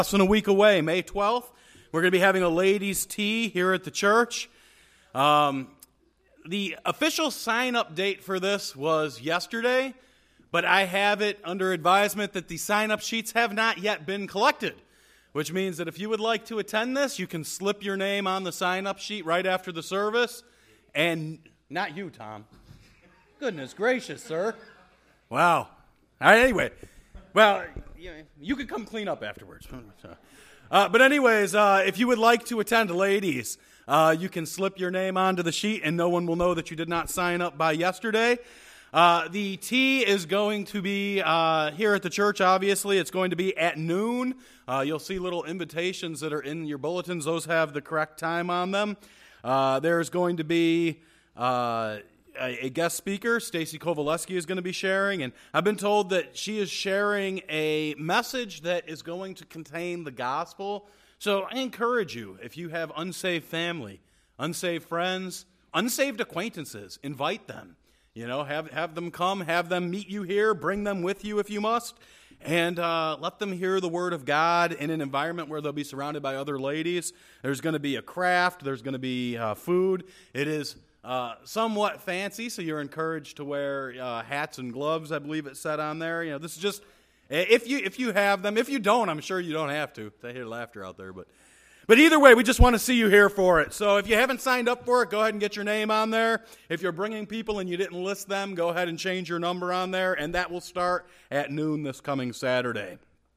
Less than a week away, May 12th, we're going to be having a ladies' tea here at the church. The official sign-up date for this was yesterday, but I have it under advisement that the sign-up sheets have not yet been collected, which means that if you would like to attend this, you can slip your name on the sign-up sheet right after the service. And not you, Tom. Goodness gracious, sir. Wow. All right, anyway. Well, you could come clean up afterwards. But anyways, if you would like to attend, ladies, you can slip your name onto the sheet and no one will know that you did not sign up by yesterday. The tea is going to be here at the church, obviously. It's going to be at noon. You'll see little invitations that are in your bulletins. Those have the correct time on them. There's going to be a guest speaker. Stacy Kovaleski is going to be sharing, and I've been told that she is sharing a message that is going to contain the gospel. So I encourage you, if you have unsaved family, unsaved friends, unsaved acquaintances, invite them. You know, have them come, have them meet you here, bring them with you if you must, and let them hear the word of God in an environment where they'll be surrounded by other ladies. There's going to be a craft. There's going to be food. It is somewhat fancy, so you're encouraged to wear hats and gloves, I believe it said on there. You know, this is just, if you have them. If you don't, I'm sure you don't have to. I hear laughter out there, but either way, we just want to see you here for it. So if you haven't signed up for it, go ahead and get your name on there. If you're bringing people and you didn't list them, go ahead and change your number on there, and that will start at noon this coming Saturday.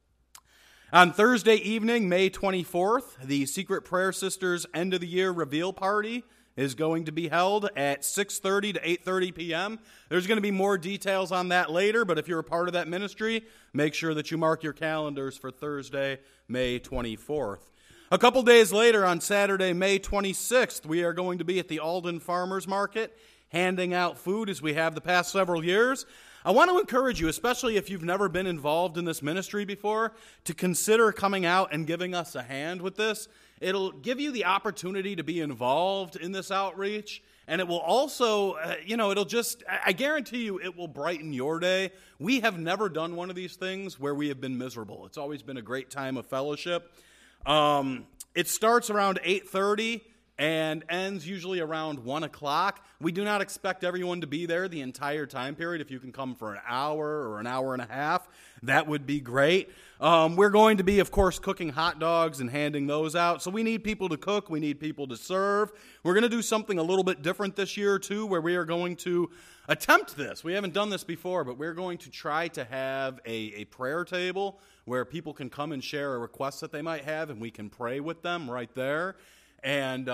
On Thursday evening, May 24th, the Secret Prayer Sisters End of the Year Reveal Party is going to be held at 6:30 to 8:30 p.m. There's going to be more details on that later, but if you're a part of that ministry, make sure that you mark your calendars for Thursday, May 24th. A couple days later, on Saturday, May 26th, we are going to be at the Alden Farmers Market handing out food as we have the past several years. I want to encourage you, especially if you've never been involved in this ministry before, to consider coming out and giving us a hand with this. It'll give you the opportunity to be involved in this outreach, and it will also, I guarantee you, it will brighten your day. We have never done one of these things where we have been miserable. It's always been a great time of fellowship. It starts around 8:30 and ends usually around 1 o'clock. We do not expect everyone to be there the entire time period. If you can come for an hour or an hour and a half, that would be great. We're going to be, of course, cooking hot dogs and handing those out. So we need people to cook. We need people to serve. We're going to do something a little bit different this year, too, where we are going to attempt this. We haven't done this before, but we're going to try to have a prayer table where people can come and share a request that they might have, and we can pray with them right there. And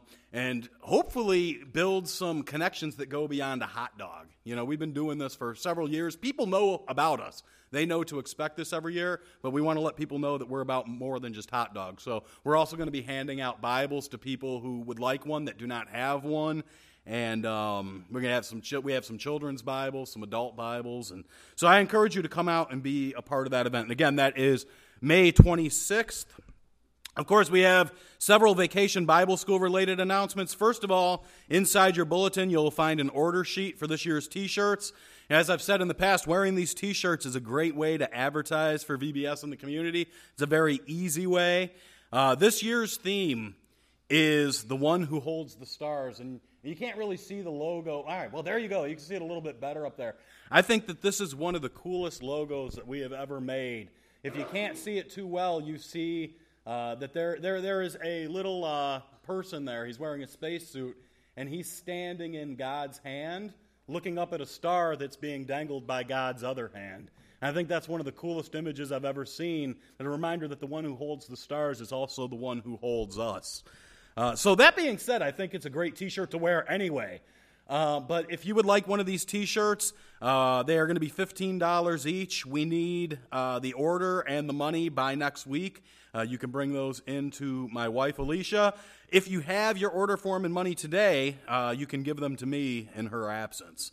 hopefully build some connections that go beyond a hot dog. You know, we've been doing this for several years. People know about us. They know to expect this every year, but we want to let people know that we're about more than just hot dogs. So we're also going to be handing out Bibles to people who would like one that do not have one. And we're going to have we have some children's Bibles, some adult Bibles. And so I encourage you to come out and be a part of that event. And again, that is May 26th. Of course, we have several Vacation Bible School related announcements. First of all, inside your bulletin, you'll find an order sheet for this year's t-shirts. As I've said in the past, wearing these t-shirts is a great way to advertise for VBS in the community. It's a very easy way. This year's theme is the one who holds the stars, and you can't really see the logo. All right, well, there you go. You can see it a little bit better up there. I think that this is one of the coolest logos that we have ever made. If you can't see it too well, you see that there is a little person there. He's wearing a spacesuit, and he's standing in God's hand, looking up at a star that's being dangled by God's other hand. And I think that's one of the coolest images I've ever seen, and a reminder that the one who holds the stars is also the one who holds us. So that being said, I think it's a great t-shirt to wear anyway. But if you would like one of these t-shirts, they are going to be $15 each. We need the order and the money by next week. You can bring those into my wife, Alicia. If you have your order form and money today, you can give them to me in her absence.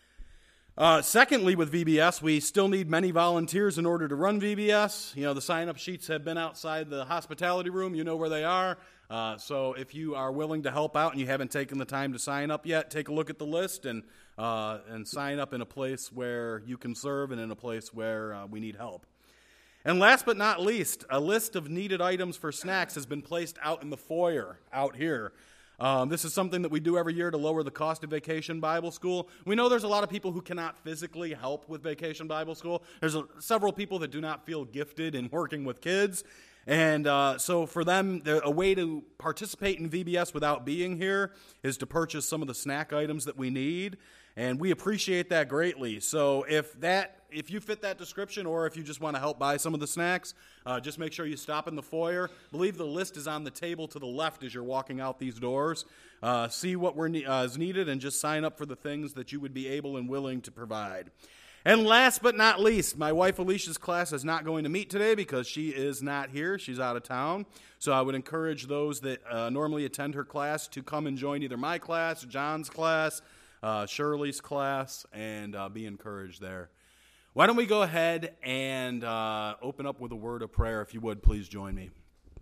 Secondly, with VBS, we still need many volunteers in order to run VBS. You know, the sign-up sheets have been outside the hospitality room. You know where they are. So if you are willing to help out and you haven't taken the time to sign up yet, take a look at the list and sign up in a place where you can serve and in a place where we need help. And last but not least, a list of needed items for snacks has been placed out in the foyer out here. This is something that we do every year to lower the cost of Vacation Bible School. We know there's a lot of people who cannot physically help with Vacation Bible School. There's several people that do not feel gifted in working with kids. And so for them, a way to participate in VBS without being here is to purchase some of the snack items that we need. And we appreciate that greatly. So if you fit that description, or if you just want to help buy some of the snacks, just make sure you stop in the foyer. I believe the list is on the table to the left as you're walking out these doors. See what is needed and just sign up for the things that you would be able and willing to provide. And last but not least, my wife Alicia's class is not going to meet today because she is not here. She's out of town. So I would encourage those that normally attend her class to come and join either my class, John's class, Shirley's class, and be encouraged there. Why don't we go ahead and open up with a word of prayer. If you would, please join me.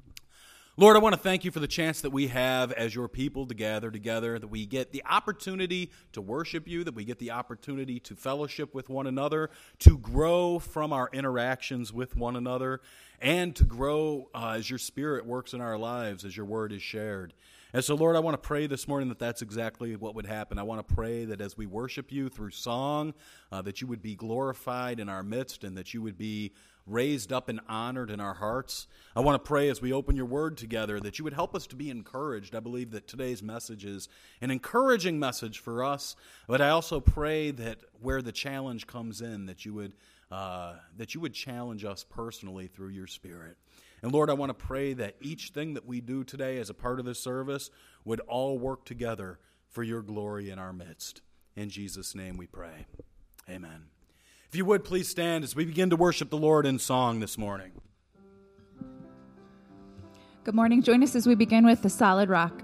Lord, I want to thank you for the chance that we have as your people to gather together, that we get the opportunity to worship you, that we get the opportunity to fellowship with one another, to grow from our interactions with one another, and to grow as your Spirit works in our lives, as your word is shared. And so, Lord, I want to pray this morning that that's exactly what would happen. I want to pray that as we worship you through song, that you would be glorified in our midst and that you would be raised up and honored in our hearts. I want to pray as we open your word together that you would help us to be encouraged. I believe that today's message is an encouraging message for us, but I also pray that where the challenge comes in, that you would challenge us personally through your Spirit. And Lord, I want to pray that each thing that we do today as a part of this service would all work together for your glory in our midst. In Jesus' name we pray. Amen. If you would, please stand as we begin to worship the Lord in song this morning. Good morning. Join us as we begin with The Solid Rock.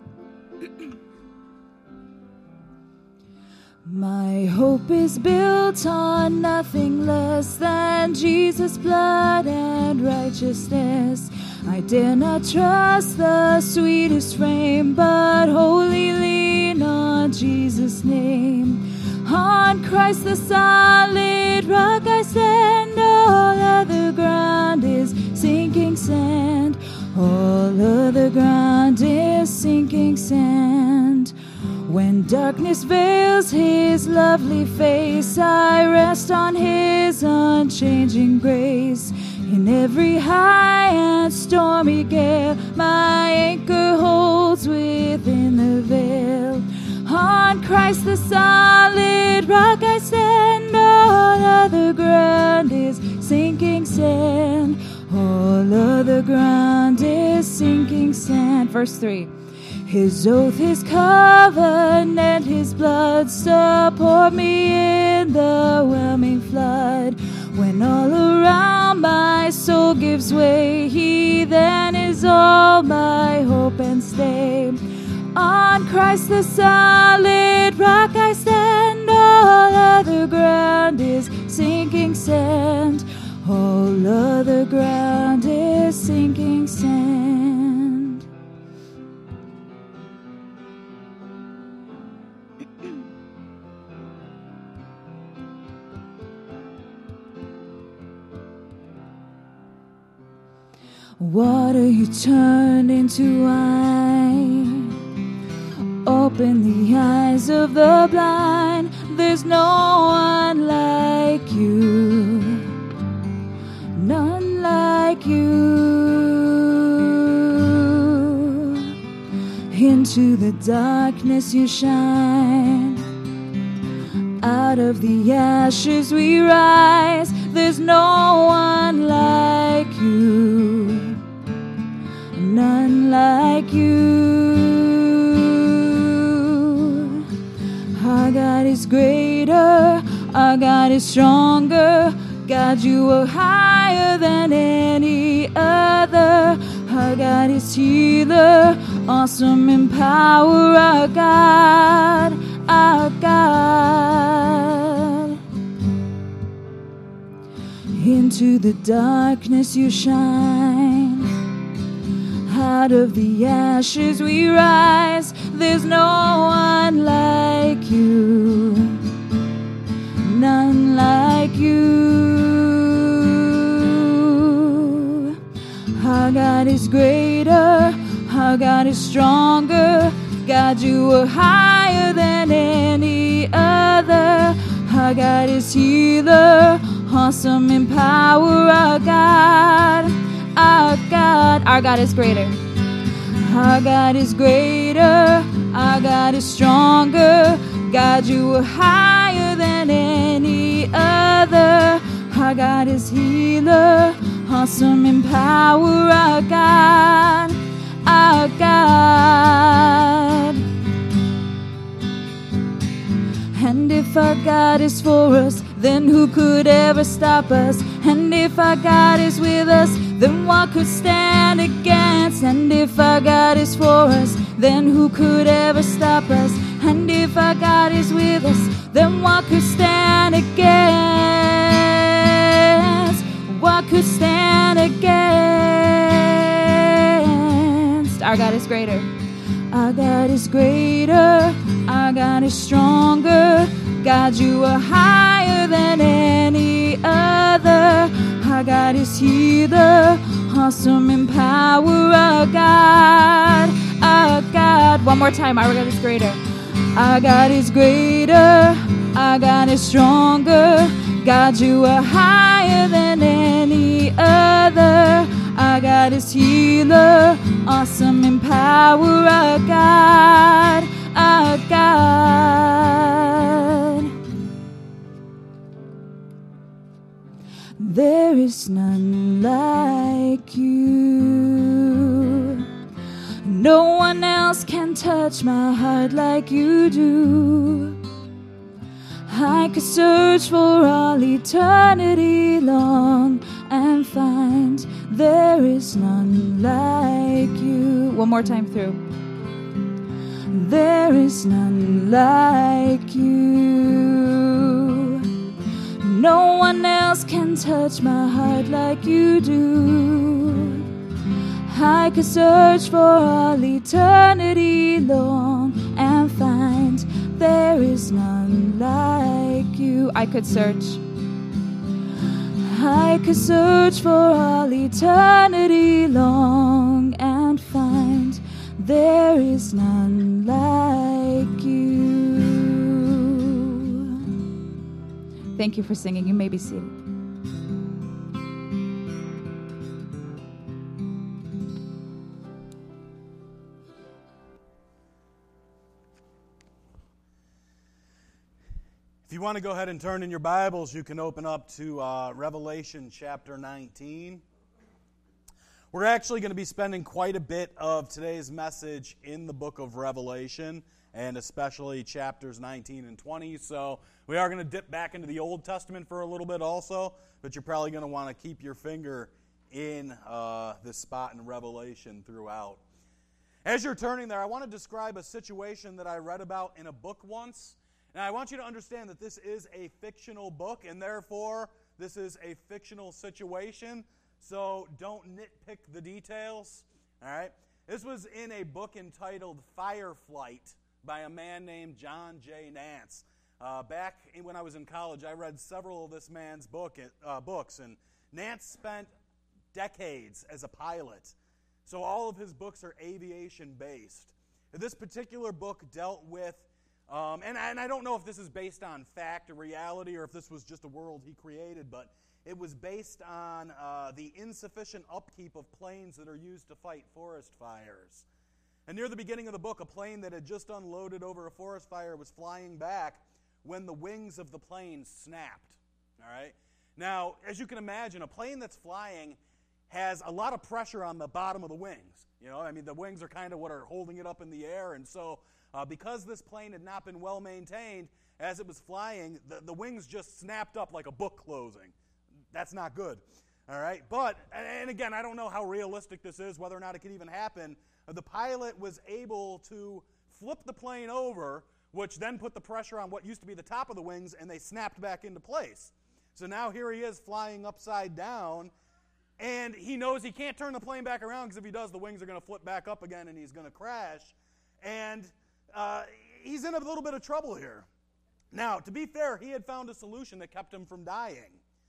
My hope is built on nothing less than Jesus' blood and righteousness. I dare not trust the sweetest frame, but wholly lean on Jesus' name. On Christ the solid rock I stand, all other ground is sinking sand. All other ground is sinking sand. When darkness veils his lovely face, I rest on his unchanging grace. In every high and stormy gale, my anchor holds within the veil. On Christ the solid rock I stand, all other ground is sinking sand. All other ground is sinking sand. Verse 3. His oath, his covenant, his blood support me in the whelming flood. When all around my soul gives way, he then is all my hope and stay. On Christ the solid rock I stand, all other ground is sinking sand. All other ground is sinking sand. Water you turned into wine. Open the eyes of the blind. There's no one like you. None like you. Into the darkness you shine. Out of the ashes we rise. There's no one like you. None like you. Our God is greater. Our God is stronger. God, you are higher than any other. Our God is healer, awesome in power. Our God, our God. Into the darkness you shine. Out of the ashes we rise. There's no one like you. None like you. God is greater, our God is stronger. God, you are higher than any other. Our God is healer, awesome in power. Our God is greater. Our God is greater, our God is stronger. God, you are higher than any other. Our God is healer, awesome in power. Our God, our God. And if our God is for us, then who could ever stop us? And if our God is with us, then what could stand against? And if our God is for us, then who could ever stop us? And if our God is with us, then what could stand against? What could stand against? Our God is greater. Our God is greater, our God is stronger. God, you are higher than any other. Our God is healer, awesome in power. Our God, our God. One more time, our God is greater. Our God is greater, our God is stronger. God, you are higher than any other. Our God is healer, awesome in power. Our God, our God. There is none like you. No one else can touch my heart like you do. I could search for all eternity long and find there is none like you. One more time through. There is none like you. No one else can touch my heart like you do. I could search for all eternity long and find there is none like you. I could search for all eternity long and find there is none like you. Thank you for singing. You may be seated. If you want to go ahead and turn in your Bibles, you can open up to Revelation chapter 19. We're actually going to be spending quite a bit of today's message in the book of Revelation, and especially chapters 19 and 20. So we are going to dip back into the Old Testament for a little bit also, but you're probably going to want to keep your finger in this spot in Revelation throughout. As you're turning there, I want to describe a situation that I read about in a book once. Now, I want you to understand that this is a fictional book, and therefore, this is a fictional situation, so don't nitpick the details, all right? This was in a book entitled Fireflight by a man named John J. Nance. Back when I was in college, I read several of this man's books, and Nance spent decades as a pilot, so all of his books are aviation-based. This particular book dealt with and I don't know if this is based on fact or reality or if this was just a world he created, but it was based on the insufficient upkeep of planes that are used to fight forest fires. And near the beginning of the book, a plane that had just unloaded over a forest fire was flying back when the wings of the plane snapped. All right? Now, as you can imagine, a plane that's flying has a lot of pressure on the bottom of the wings. You know, I mean, the wings are kind of what are holding it up in the air, and so because this plane had not been well maintained, as it was flying, the wings just snapped up like a book closing. That's not good, all right? But, and again, I don't know how realistic this is, whether or not it could even happen. The pilot was able to flip the plane over, which then put the pressure on what used to be the top of the wings, and they snapped back into place. So now here he is flying upside down, and he knows he can't turn the plane back around because if he does, the wings are going to flip back up again and he's going to crash. And he's in a little bit of trouble here. Now, to be fair, he had found a solution that kept him from dying.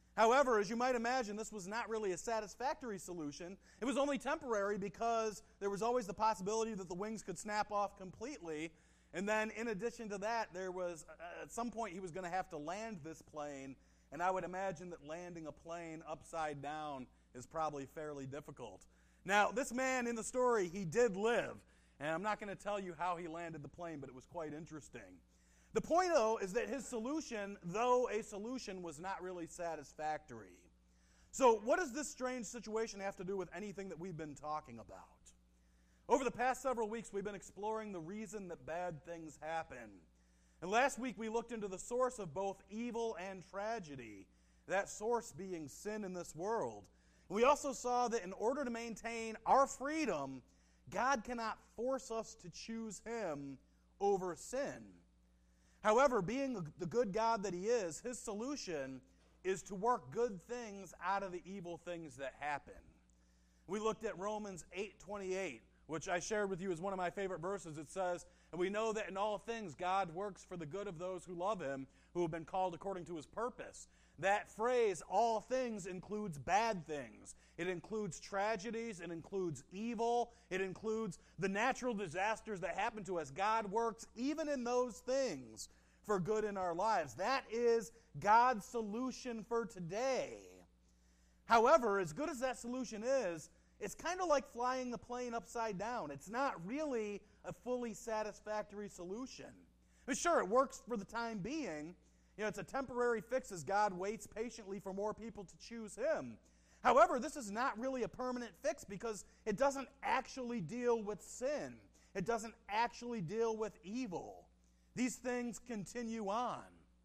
However, as you might imagine, this was not really a satisfactory solution. It was only temporary because there was always the possibility that the wings could snap off completely. And then in addition to that, there was, at some point, he was going to have to land this plane. And I would imagine that landing a plane upside down is probably fairly difficult. Now, this man in the story, he did live. And I'm not going to tell you how he landed the plane, but it was quite interesting. The point, though, is that his solution, though a solution, was not really satisfactory. So what does this strange situation have to do with anything that we've been talking about? Over the past several weeks, we've been exploring the reason that bad things happen. And last week, we looked into the source of both evil and tragedy, that source being sin in this world. And we also saw that in order to maintain our freedom, God cannot force us to choose Him over sin. However, being the good God that He is, His solution is to work good things out of the evil things that happen. We looked at Romans 8:28, which I shared with you as one of my favorite verses. It says, "And we know that in all things God works for the good of those who love Him, who have been called according to His purpose." That phrase, all things, includes bad things. It includes tragedies. It includes evil. It includes the natural disasters that happen to us. God works even in those things for good in our lives. That is God's solution for today. However, as good as that solution is, it's kind of like flying the plane upside down. It's not really a fully satisfactory solution. But sure, it works for the time being. It's a temporary fix as God waits patiently for more people to choose Him. However, this is not really a permanent fix because it doesn't actually deal with sin. It doesn't actually deal with evil. These things continue on.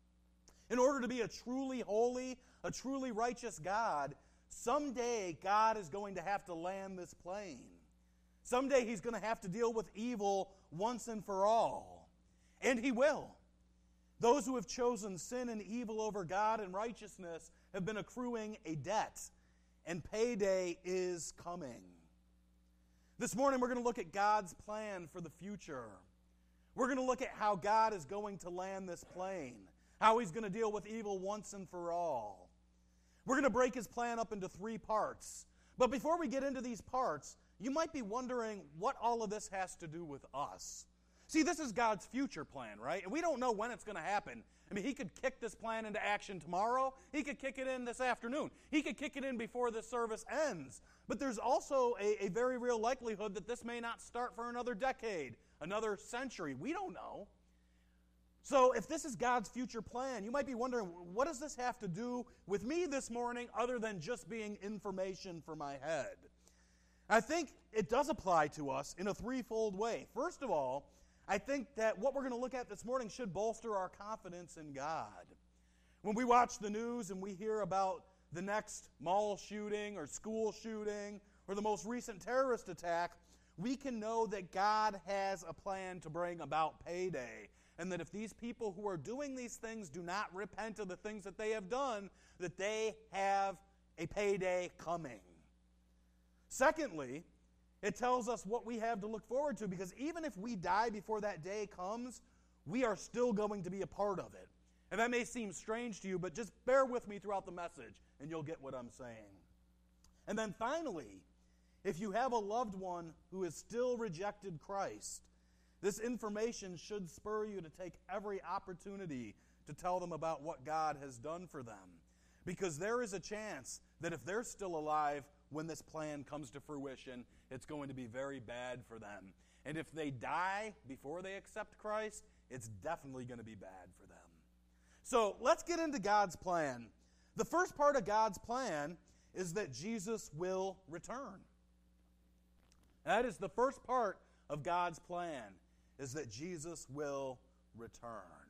In order to be a truly holy, a truly righteous God, someday God is going to have to land this plane. Someday He's going to have to deal with evil once and for all. And He will. Those who have chosen sin and evil over God and righteousness have been accruing a debt, and payday is coming. This morning we're going to look at God's plan for the future. We're going to look at how God is going to land this plane, how He's going to deal with evil once and for all. We're going to break His plan up into 3 parts. But before we get into these parts, you might be wondering what all of this has to do with us. See, this is God's future plan, right? And we don't know when it's going to happen. I mean, He could kick this plan into action tomorrow. He could kick it in this afternoon. He could kick it in before this service ends. But there's also a very real likelihood that this may not start for another decade, another century. We don't know. So if this is God's future plan, you might be wondering, what does this have to do with me this morning other than just being information for my head? I think it does apply to us in a 3-fold way. First of all, I think that what we're going to look at this morning should bolster our confidence in God. When we watch the news and we hear about the next mall shooting or school shooting or the most recent terrorist attack, we can know that God has a plan to bring about payday. And that if these people who are doing these things do not repent of the things that they have done, that they have a payday coming. Secondly, it tells us what we have to look forward to, because even if we die before that day comes, we are still going to be a part of it. And that may seem strange to you, but just bear with me throughout the message, and you'll get what I'm saying. And then finally, if you have a loved one who has still rejected Christ, this information should spur you to take every opportunity to tell them about what God has done for them. Because there is a chance that if they're still alive when this plan comes to fruition, it's going to be very bad for them. And if they die before they accept Christ, it's definitely going to be bad for them. So let's get into God's plan. The first part of God's plan is that Jesus will return. That is the first part of God's plan, is that Jesus will return.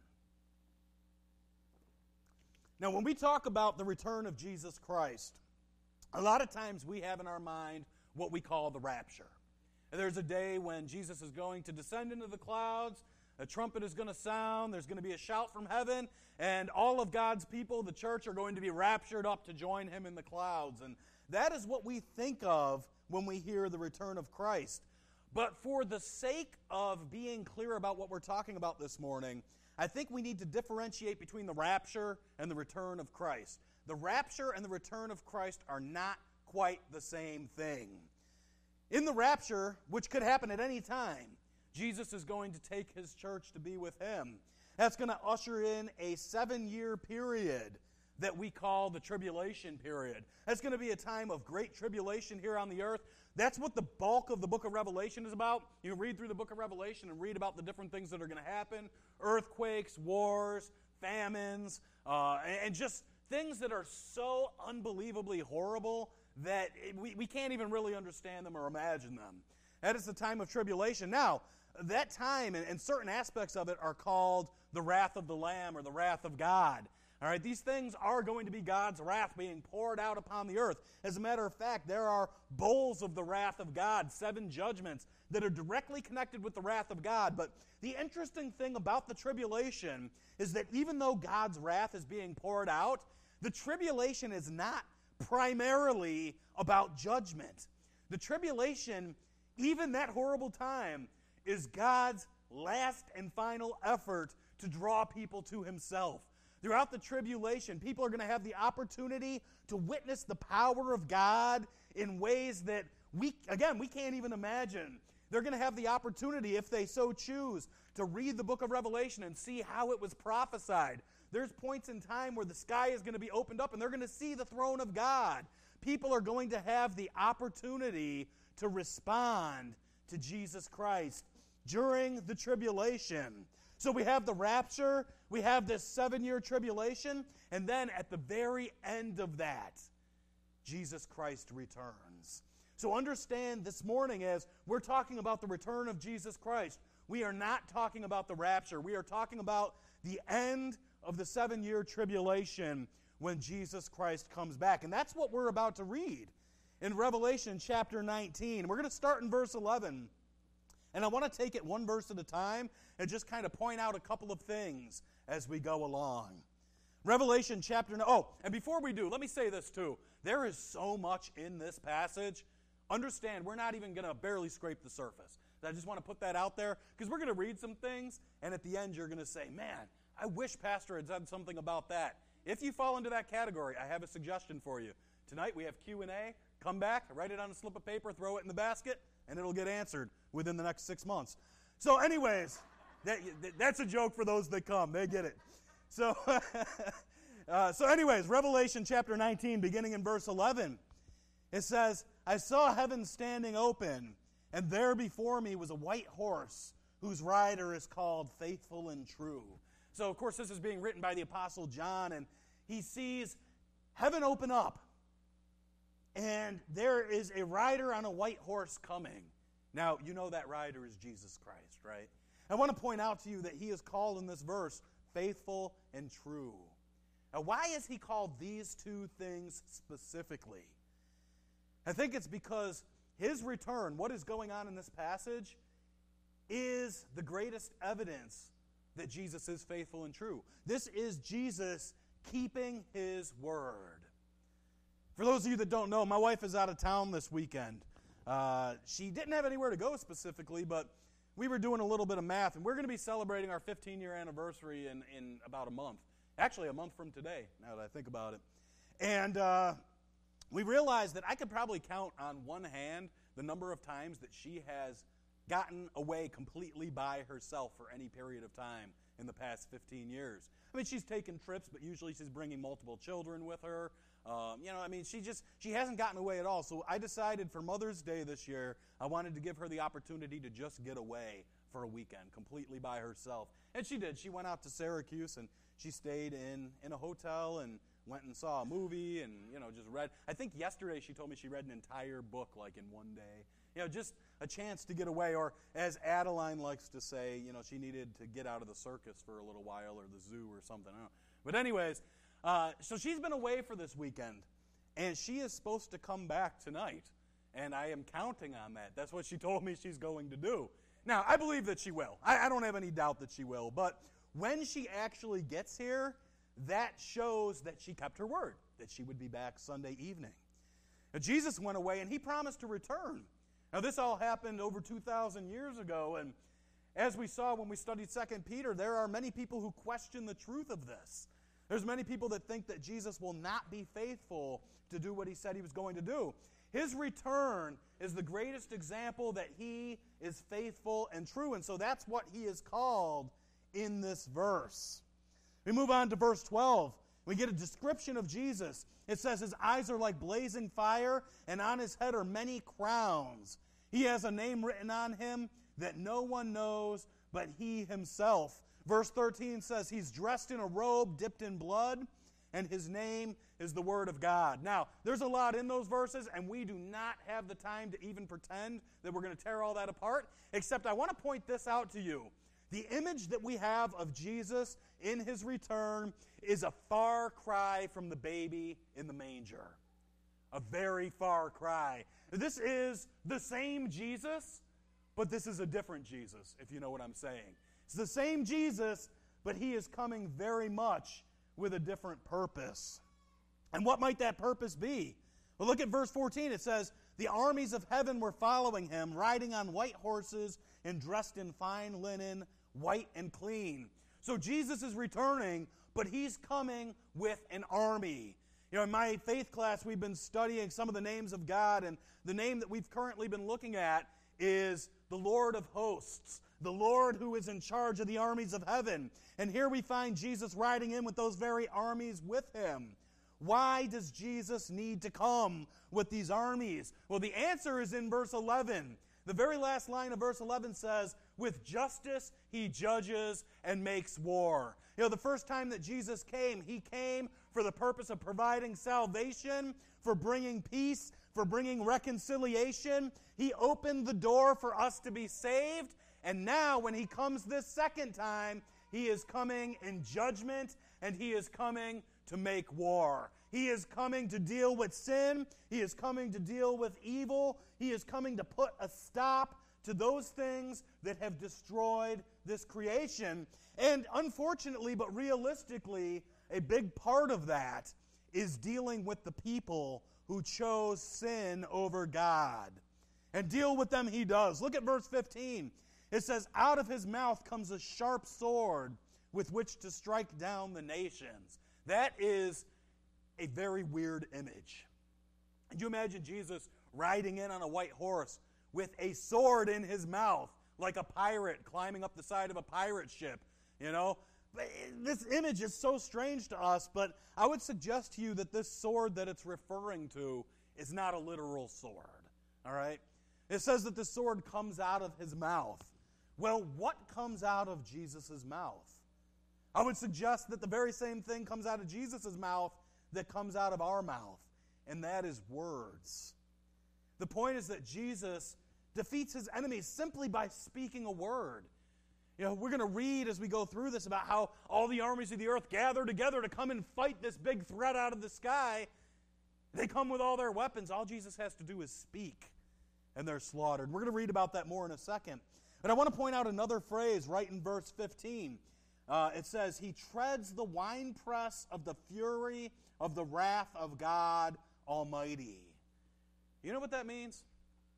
Now, when we talk about the return of Jesus Christ, a lot of times we have in our mind what we call the rapture. And there's a day when Jesus is going to descend into the clouds, a trumpet is going to sound, there's going to be a shout from heaven, and all of God's people, the church, are going to be raptured up to join Him in the clouds. And that is what we think of when we hear the return of Christ. But for the sake of being clear about what we're talking about this morning, I think we need to differentiate between the rapture and the return of Christ. the rapture and the return of Christ are not quite the same thing. In the rapture, which could happen at any time, Jesus is going to take his church to be with him. That's going to usher in a 7-year period that we call the tribulation period. That's going to be a time of great tribulation here on the earth. That's what the bulk of the book of Revelation is about. You can read through the book of Revelation and read about the different things that are going to happen. Earthquakes, wars, famines, and just things that are so unbelievably horrible that we can't even really understand them or imagine them. That is the time of tribulation. Now, that time and certain aspects of it are called the wrath of the Lamb or the wrath of God. All right, these things are going to be God's wrath being poured out upon the earth. As a matter of fact, there are bowls of the wrath of God, 7 judgments that are directly connected with the wrath of God. But the interesting thing about the tribulation is that even though God's wrath is being poured out, the tribulation is not primarily about judgment. The tribulation, even that horrible time, is God's last and final effort to draw people to himself. Throughout the tribulation, people are going to have the opportunity to witness the power of God in ways that we can't even imagine. They're going to have the opportunity, if they so choose, to read the book of Revelation and see how it was prophesied. There's points in time where the sky is going to be opened up and they're going to see the throne of God. People are going to have the opportunity to respond to Jesus Christ during the tribulation. So we have the rapture, we have this 7-year tribulation, and then at the very end of that, Jesus Christ returns. So understand this morning, as we're talking about the return of Jesus Christ, we are not talking about the rapture. We are talking about the end of the 7-year tribulation when Jesus Christ comes back. And that's what we're about to read in Revelation chapter 19. We're going to start in verse 11. And I want to take it one verse at a time and just kind of point out a couple of things as we go along. Revelation chapter 9. Oh, and before we do, let me say this too. There is so much in this passage. Understand, we're not even going to barely scrape the surface. I just want to put that out there because we're going to read some things, and at the end you're going to say, man, I wish Pastor had said something about that. If you fall into that category, I have a suggestion for you. Tonight we have Q&A. Come back, write it on a slip of paper, throw it in the basket, and it'll get answered within the next 6 months. So anyways, that's a joke for those that come. They get it. So, anyways, Revelation chapter 19, beginning in verse 11, it says, I saw heaven standing open, and there before me was a white horse, whose rider is called Faithful and True. So, of course, this is being written by the Apostle John, and he sees heaven open up, and there is a rider on a white horse coming. Now, you know that rider is Jesus Christ, right? I want to point out to you that he is called in this verse faithful and true. Now, why is he called these two things specifically? I think it's because his return, what is going on in this passage, is the greatest evidence that Jesus is faithful and true. This is Jesus keeping his word. For those of you that don't know, my wife is out of town this weekend. She didn't have anywhere to go specifically, but we were doing a little bit of math, and we're going to be celebrating our 15-year anniversary in about a month. Actually, a month from today, now that I think about it. And we realized that I could probably count on one hand the number of times that she has gotten away completely by herself for any period of time in the past 15 years. I mean, she's taken trips, but usually she's bringing multiple children with her. She hasn't gotten away at all. So I decided for Mother's Day this year, I wanted to give her the opportunity to just get away for a weekend, completely by herself. And she did. She went out to Syracuse, and she stayed in a hotel and went and saw a movie and, just read. I think yesterday she told me she read an entire book, like in one day. Just a chance to get away, or as Adeline likes to say, she needed to get out of the circus for a little while, or the zoo or something. I don't know. But anyways, so she's been away for this weekend, and she is supposed to come back tonight, and I am counting on that. That's what she told me she's going to do. Now, I believe that she will. I don't have any doubt that she will, but when she actually gets here, that shows that she kept her word, that she would be back Sunday evening. Now, Jesus went away, and he promised to return. Now, this all happened over 2,000 years ago, and as we saw when we studied 2 Peter, there are many people who question the truth of this. There's many people that think that Jesus will not be faithful to do what he said he was going to do. His return is the greatest example that he is faithful and true, and so that's what he is called in this verse. We move on to verse 12. We get a description of Jesus. It says his eyes are like blazing fire, and on his head are many crowns. He has a name written on him that no one knows but he himself. Verse 13 says he's dressed in a robe dipped in blood, and his name is the Word of God. Now, there's a lot in those verses, and we do not have the time to even pretend that we're going to tear all that apart, except I want to point this out to you. The image that we have of Jesus in his return is a far cry from the baby in the manger. A very far cry. This is the same Jesus, but this is a different Jesus, if you know what I'm saying. It's the same Jesus, but he is coming very much with a different purpose. And what might that purpose be? Well, look at verse 14. It says, the armies of heaven were following him, riding on white horses and dressed in fine linen, white and clean. So Jesus is returning, but he's coming with an army. You know, in my faith class, we've been studying some of the names of God, and the name that we've currently been looking at is the Lord of hosts, the Lord who is in charge of the armies of heaven. And here we find Jesus riding in with those very armies with him. Why does Jesus need to come with these armies? Well, the answer is in verse 11. The very last line of verse 11 says, with justice he judges and makes war. You know, the first time that Jesus came, he came for the purpose of providing salvation, for bringing peace, for bringing reconciliation. He opened the door for us to be saved. And now when he comes this second time, he is coming in judgment, and he is coming to make war. He is coming to deal with sin. He is coming to deal with evil. He is coming to put a stop to those things that have destroyed this creation. And unfortunately, but realistically, a big part of that is dealing with the people who chose sin over God. And deal with them he does. Look at verse 15. It says, out of his mouth comes a sharp sword with which to strike down the nations. That is a very weird image. Can you imagine Jesus riding in on a white horse with a sword in his mouth, like a pirate climbing up the side of a pirate ship? You know, this image is so strange to us, but I would suggest to you that this sword that it's referring to is not a literal sword. All right? It says that the sword comes out of his mouth. Well, what comes out of Jesus' mouth? I would suggest that the very same thing comes out of Jesus' mouth that comes out of our mouth, and that is words. The point is that Jesus defeats his enemies simply by speaking a word. You know, we're going to read as we go through this about how all the armies of the earth gather together to come and fight this big threat out of the sky. They come with all their weapons. All Jesus has to do is speak, and they're slaughtered. We're going to read about that more in a second. But I want to point out another phrase right in verse 15. It says, he treads the winepress of the fury of the wrath of God Almighty. You know what that means?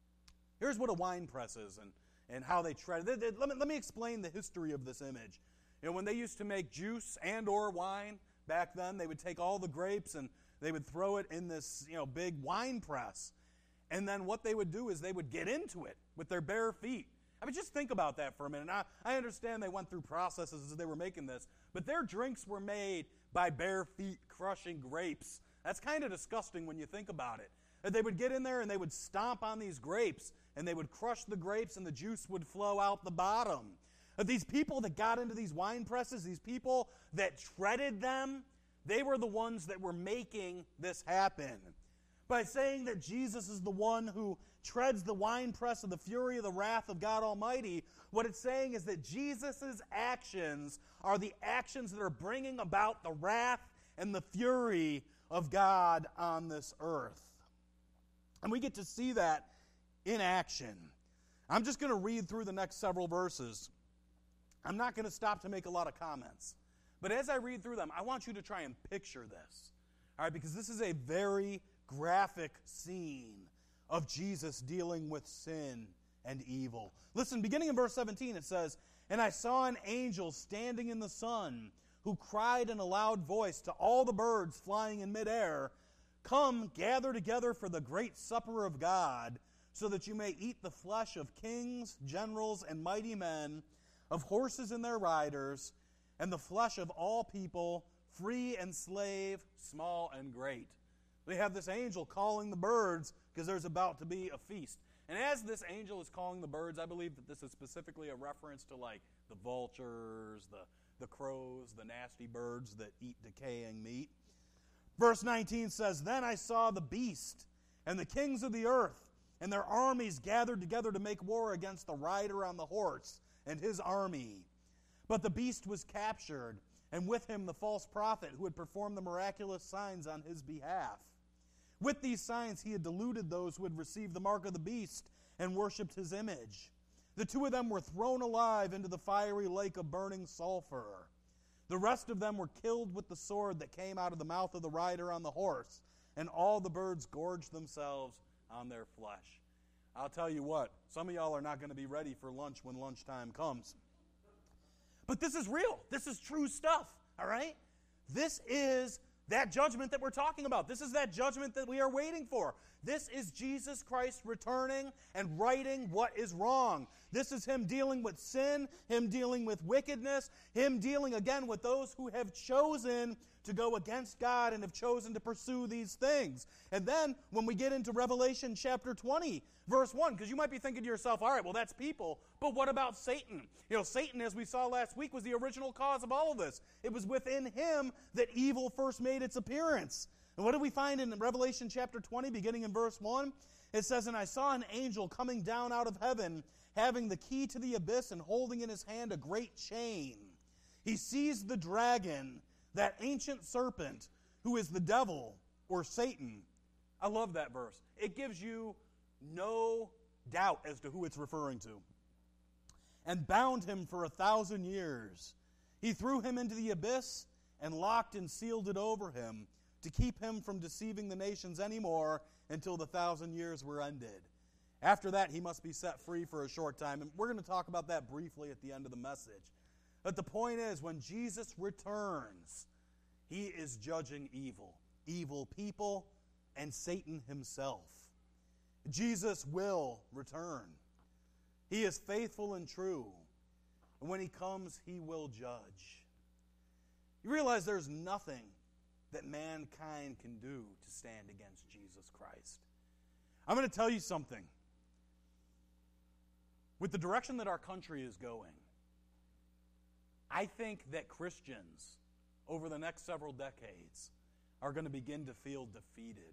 Here's what a winepress is and how they tread. Let me explain the history of this image. You know, when they used to make juice and or wine back then, they would take all the grapes and they would throw it in this, big wine press. And then what they would do is they would get into it with their bare feet. I mean, just think about that for a minute. I understand they went through processes as they were making this, but their drinks were made by bare feet crushing grapes. That's kind of disgusting when you think about it. They would get in there and they would stomp on these grapes, and they would crush the grapes and the juice would flow out the bottom. These people that got into these wine presses, these people that treaded them, they were the ones that were making this happen. By saying that Jesus is the one who treads the winepress of the fury of the wrath of God Almighty, what it's saying is that Jesus' actions are the actions that are bringing about the wrath and the fury of God on this earth. And we get to see that in action. I'm just going to read through the next several verses. I'm not going to stop to make a lot of comments. But as I read through them, I want you to try and picture this. All right, because this is a very graphic scene of Jesus dealing with sin and evil. Listen, beginning in verse 17, it says, and I saw an angel standing in the sun, who cried in a loud voice to all the birds flying in midair, "Come, gather together for the great supper of God, so that you may eat the flesh of kings, generals, and mighty men, of horses and their riders, and the flesh of all people, free and slave, small and great." We have this angel calling the birds because there's about to be a feast. And as this angel is calling the birds, I believe that this is specifically a reference to like the vultures, the crows, the nasty birds that eat decaying meat. Verse 19 says, "Then I saw the beast and the kings of the earth and their armies gathered together to make war against the rider on the horse and his army. But the beast was captured, and with him the false prophet who had performed the miraculous signs on his behalf. With these signs he had deluded those who had received the mark of the beast and worshipped his image. The two of them were thrown alive into the fiery lake of burning sulfur. The rest of them were killed with the sword that came out of the mouth of the rider on the horse, and all the birds gorged themselves on their flesh." I'll tell you what, some of y'all are not going to be ready for lunch when lunchtime comes. But this is real. This is true stuff, all right? This is that judgment that we're talking about. This is that judgment that we are waiting for. This is Jesus Christ returning and righting what is wrong. This is Him dealing with sin, Him dealing with wickedness, Him dealing again with those who have chosen to go against God and have chosen to pursue these things. And then when we get into Revelation chapter 20, verse 1, because you might be thinking to yourself, all right, well, that's people, but what about Satan? You know, Satan, as we saw last week, was the original cause of all of this. It was within him that evil first made its appearance. And what do we find in Revelation chapter 20, beginning in verse 1? It says, "And I saw an angel coming down out of heaven, having the key to the abyss and holding in his hand a great chain. He seized the dragon, that ancient serpent, who is the devil, or Satan." I love that verse. It gives you no doubt as to who it's referring to. "And bound him for 1,000 years. He threw him into the abyss and locked and sealed it over him to keep him from deceiving the nations anymore until the 1,000 years were ended. After that, he must be set free for a short time." And we're going to talk about that briefly at the end of the message. But the point is, when Jesus returns, He is judging evil, evil people, and Satan himself. Jesus will return. He is faithful and true. And when He comes, He will judge. You realize there's nothing that mankind can do to stand against Jesus Christ. I'm going to tell you something. With the direction that our country is going, I think that Christians, over the next several decades, are going to begin to feel defeated.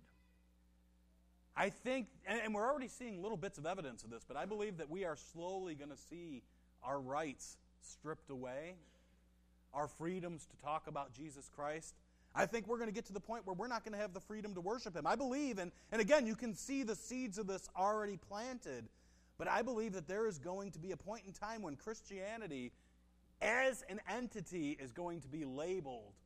I think, and we're already seeing little bits of evidence of this, but I believe that we are slowly going to see our rights stripped away, our freedoms to talk about Jesus Christ. I think we're going to get to the point where we're not going to have the freedom to worship Him. I believe, and again, you can see the seeds of this already planted, but I believe that there is going to be a point in time when Christianity, as an entity, is going to be labeled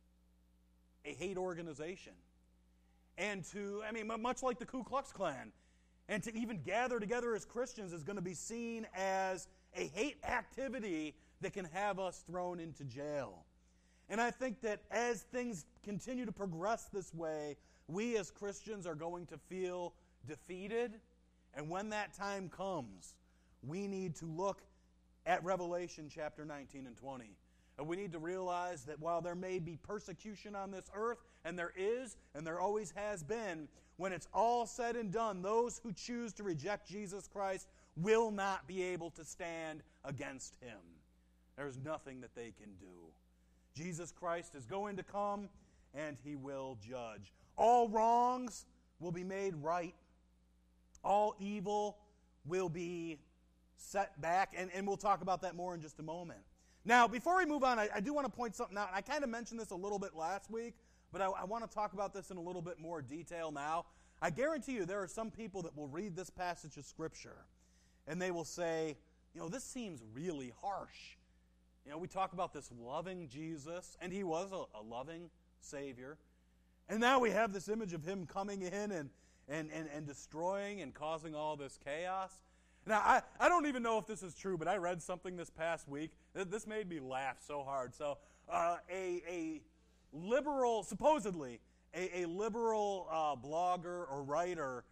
a hate organization. And much like the Ku Klux Klan, and to even gather together as Christians is going to be seen as a hate activity that can have us thrown into jail. And I think that as things continue to progress this way, we as Christians are going to feel defeated. And when that time comes, we need to look at Revelation chapter 19 and 20. And we need to realize that while there may be persecution on this earth, and there is, and there always has been, when it's all said and done, those who choose to reject Jesus Christ will not be able to stand against Him. There's nothing that they can do. Jesus Christ is going to come, and He will judge. All wrongs will be made right. All evil will be set back, and we'll talk about that more in just a moment. Now, before we move on, I do want to point something out. I kind of mentioned this a little bit last week, but I want to talk about this in a little bit more detail now. I guarantee you there are some people that will read this passage of Scripture, and they will say, this seems really harsh. We talk about this loving Jesus, and He was a loving Savior. And now we have this image of Him coming in and destroying and causing all this chaos. Now, I don't even know if this is true, but I read something this past week. This made me laugh so hard. So a liberal, supposedly, a liberal blogger or writer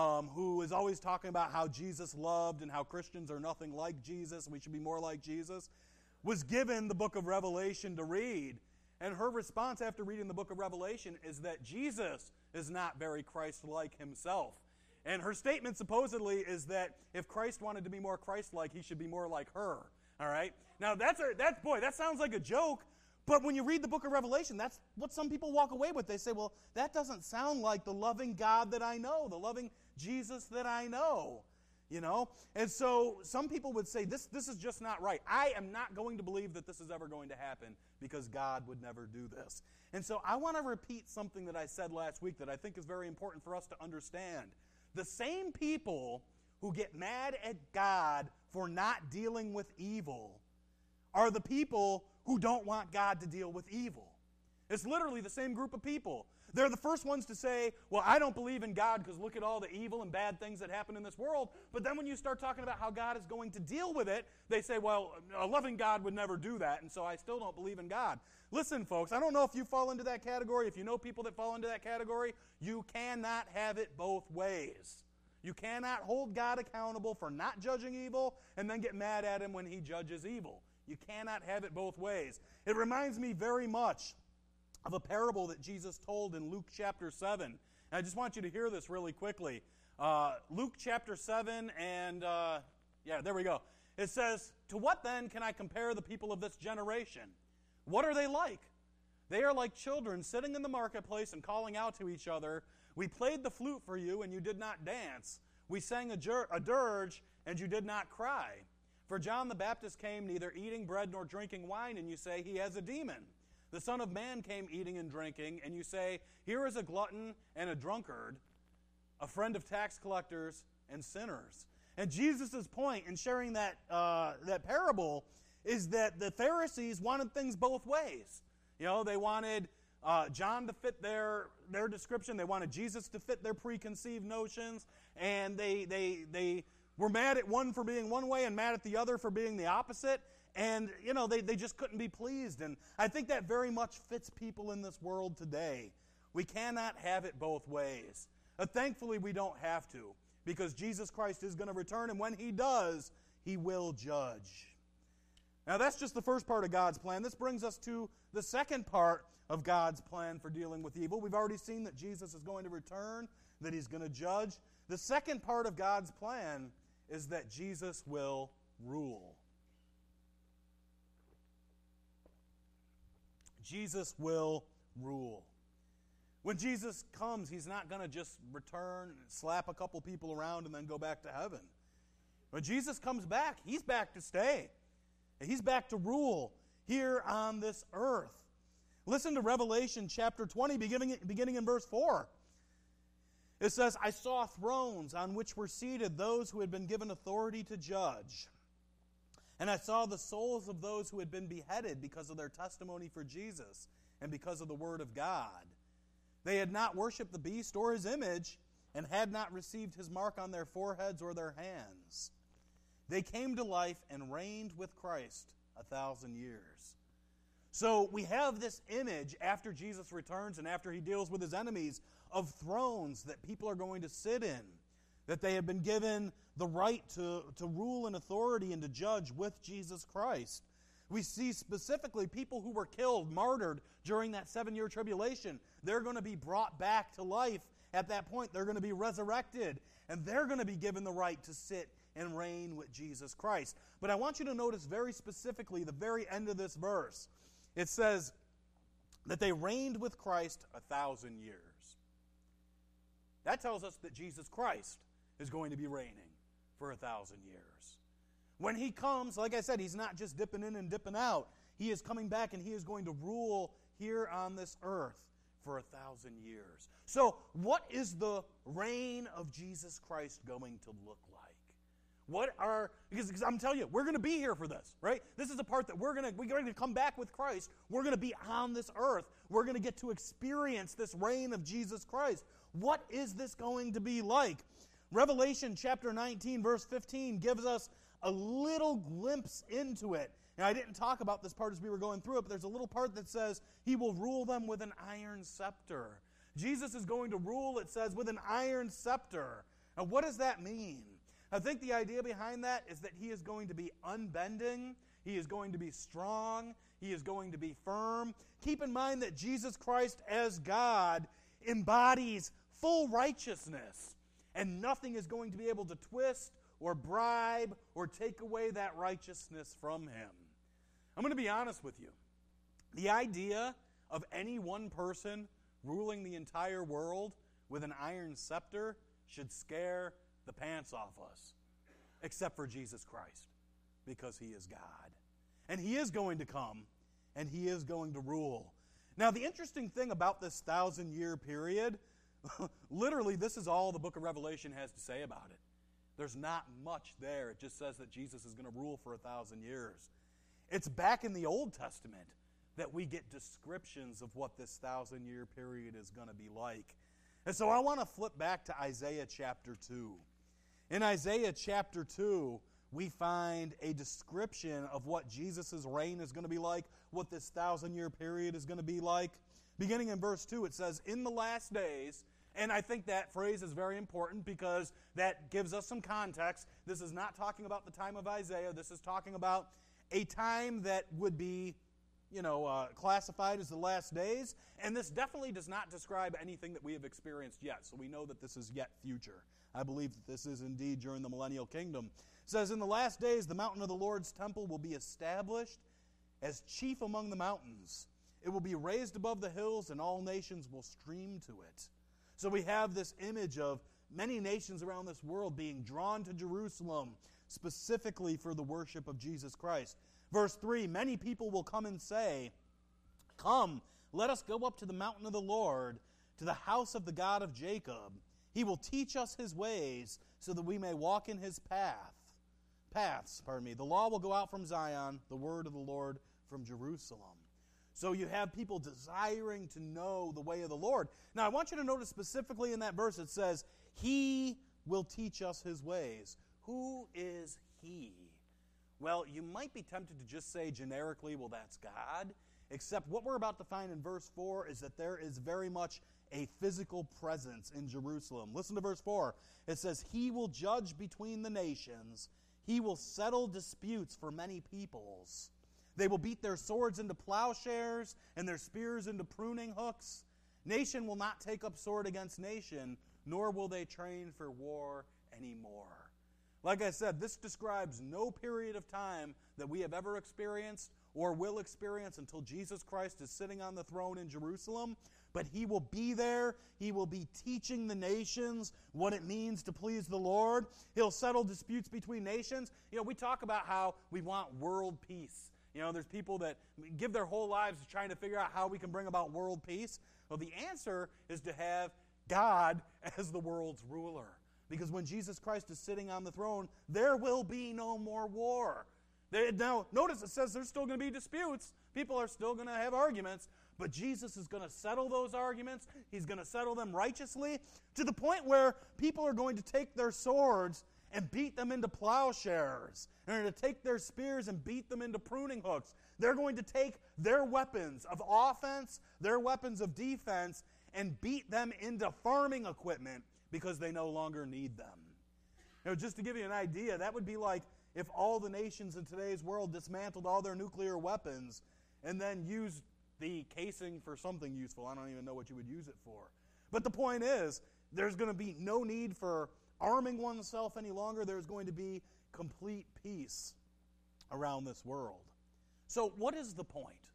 who is always talking about how Jesus loved and how Christians are nothing like Jesus, we should be more like Jesus, was given the book of Revelation to read. And her response after reading the book of Revelation is that Jesus is not very Christ-like himself. And her statement supposedly is that if Christ wanted to be more Christ-like, he should be more like her. All right? Now, that sounds like a joke, but when you read the book of Revelation, that's what some people walk away with. They say, well, that doesn't sound like the loving God that I know, the loving Jesus that I know. You know? And so some people would say, this is just not right. I am not going to believe that this is ever going to happen because God would never do this. And so I want to repeat something that I said last week that I think is very important for us to understand. The same people who get mad at God for not dealing with evil are the people who don't want God to deal with evil. It's literally the same group of people. They're the first ones to say, well, I don't believe in God because look at all the evil and bad things that happen in this world. But then when you start talking about how God is going to deal with it, they say, well, a loving God would never do that, and so I still don't believe in God. Listen, folks, I don't know if you fall into that category. If you know people that fall into that category, you cannot have it both ways. You cannot hold God accountable for not judging evil and then get mad at him when he judges evil. You cannot have it both ways. It reminds me very much of a parable that Jesus told in Luke chapter 7. And I just want you to hear this really quickly. Luke chapter 7 and, there we go. It says, "To what then can I compare the people of this generation? What are they like? They are like children sitting in the marketplace and calling out to each other, 'We played the flute for you and you did not dance. We sang a dirge and you did not cry. For John the Baptist came neither eating bread nor drinking wine, and you say, he has a demon. The Son of Man came eating and drinking, and you say, here is a glutton and a drunkard, a friend of tax collectors and sinners.'" And Jesus' point in sharing that parable is that the Pharisees wanted things both ways. You know, they wanted John to fit their description. They wanted Jesus to fit their preconceived notions. And they were mad at one for being one way and mad at the other for being the opposite. And, you know, they just couldn't be pleased. And I think that very much fits people in this world today. We cannot have it both ways. Thankfully, we don't have to, because Jesus Christ is going to return, and when he does, he will judge. Now, that's just the first part of God's plan. This brings us to the second part of God's plan for dealing with evil. We've already seen that Jesus is going to return, that he's going to judge. The second part of God's plan is that Jesus will rule. Jesus will rule. When Jesus comes, he's not going to just return, slap a couple people around, and then go back to heaven. When Jesus comes back, he's back to stay. He's back to rule here on this earth. Listen to Revelation chapter 20, beginning in verse 4. It says, "I saw thrones on which were seated those who had been given authority to judge. And I saw the souls of those who had been beheaded because of their testimony for Jesus and because of the word of God. They had not worshipped the beast or his image and had not received his mark on their foreheads or their hands. They came to life and reigned with Christ 1,000 years. So we have this image after Jesus returns and after he deals with his enemies of thrones that people are going to sit in, that they have been given the right to rule and authority and to judge with Jesus Christ. We see specifically people who were killed, martyred during that 7-year tribulation. They're going to be brought back to life at that point. They're going to be resurrected, and they're going to be given the right to sit and reign with Jesus Christ. But I want you to notice very specifically the very end of this verse. It says that they reigned with Christ 1,000 years. That tells us that Jesus Christ is going to be reigning for 1,000 years. When he comes, like I said, he's not just dipping in and dipping out. He is coming back and he is going to rule here on this earth for 1,000 years. So what is the reign of Jesus Christ going to look like? Because I'm telling you, we're going to be here for this, right? This is the part that we're going to come back with Christ. We're going to be on this earth. We're going to get to experience this reign of Jesus Christ. What is this going to be like? Revelation chapter 19, verse 15 gives us a little glimpse into it. Now, I didn't talk about this part as we were going through it, but there's a little part that says he will rule them with an iron scepter. Jesus is going to rule, it says, with an iron scepter. Now, what does that mean? I think the idea behind that is that he is going to be unbending, he is going to be strong, he is going to be firm. Keep in mind that Jesus Christ as God embodies full righteousness, and nothing is going to be able to twist or bribe or take away that righteousness from him. I'm going to be honest with you. The idea of any one person ruling the entire world with an iron scepter should scare the pants off us, except for Jesus Christ, because he is God. And he is going to come, and he is going to rule. Now, the interesting thing about this 1,000-year period, literally, this is all the book of Revelation has to say about it. There's not much there. It just says that Jesus is going to rule for 1,000 years. It's back in the Old Testament that we get descriptions of what this 1,000-year period is going to be like. And so I want to flip back to Isaiah chapter 2. In Isaiah chapter 2, we find a description of what Jesus' reign is going to be like, what this 1,000-year period is going to be like. Beginning in verse 2, it says, "In the last days," and I think that phrase is very important because that gives us some context. This is not talking about the time of Isaiah. This is talking about a time that would be, classified as the last days. And this definitely does not describe anything that we have experienced yet. So we know that this is yet future. I believe that this is indeed during the millennial kingdom. It says, "In the last days, the mountain of the Lord's temple will be established as chief among the mountains. It will be raised above the hills, and all nations will stream to it." So we have this image of many nations around this world being drawn to Jerusalem specifically for the worship of Jesus Christ. Verse 3, "Many people will come and say, 'Come, let us go up to the mountain of the Lord, to the house of the God of Jacob. He will teach us his ways, so that we may walk in his paths. The law will go out from Zion, the word of the Lord from Jerusalem." So you have people desiring to know the way of the Lord. Now, I want you to notice specifically in that verse it says, "He will teach us his ways." Who is he? Well, you might be tempted to just say generically, well, that's God. Except what we're about to find in verse 4 is that there is very much a physical presence in Jerusalem. Listen to verse 4. It says, "He will judge between the nations. He will settle disputes for many peoples. They will beat their swords into plowshares and their spears into pruning hooks. Nation will not take up sword against nation, nor will they train for war anymore." Like I said, this describes no period of time that we have ever experienced or will experience until Jesus Christ is sitting on the throne in Jerusalem. But he will be there. He will be teaching the nations what it means to please the Lord. He'll settle disputes between nations. We talk about how we want world peace. There's people that give their whole lives trying to figure out how we can bring about world peace. Well, the answer is to have God as the world's ruler. Because when Jesus Christ is sitting on the throne, there will be no more war. Now, notice it says there's still going to be disputes. People are still going to have arguments. But Jesus is going to settle those arguments. He's going to settle them righteously to the point where people are going to take their swords and beat them into plowshares. They're going to take their spears and beat them into pruning hooks. They're going to take their weapons of offense, their weapons of defense, and beat them into farming equipment because they no longer need them. Just to give you an idea, that would be like if all the nations in today's world dismantled all their nuclear weapons and then used the casing for something useful. I don't even know what you would use it for. But the point is, there's going to be no need for arming oneself any longer. There's going to be complete peace around this world. So what is the point?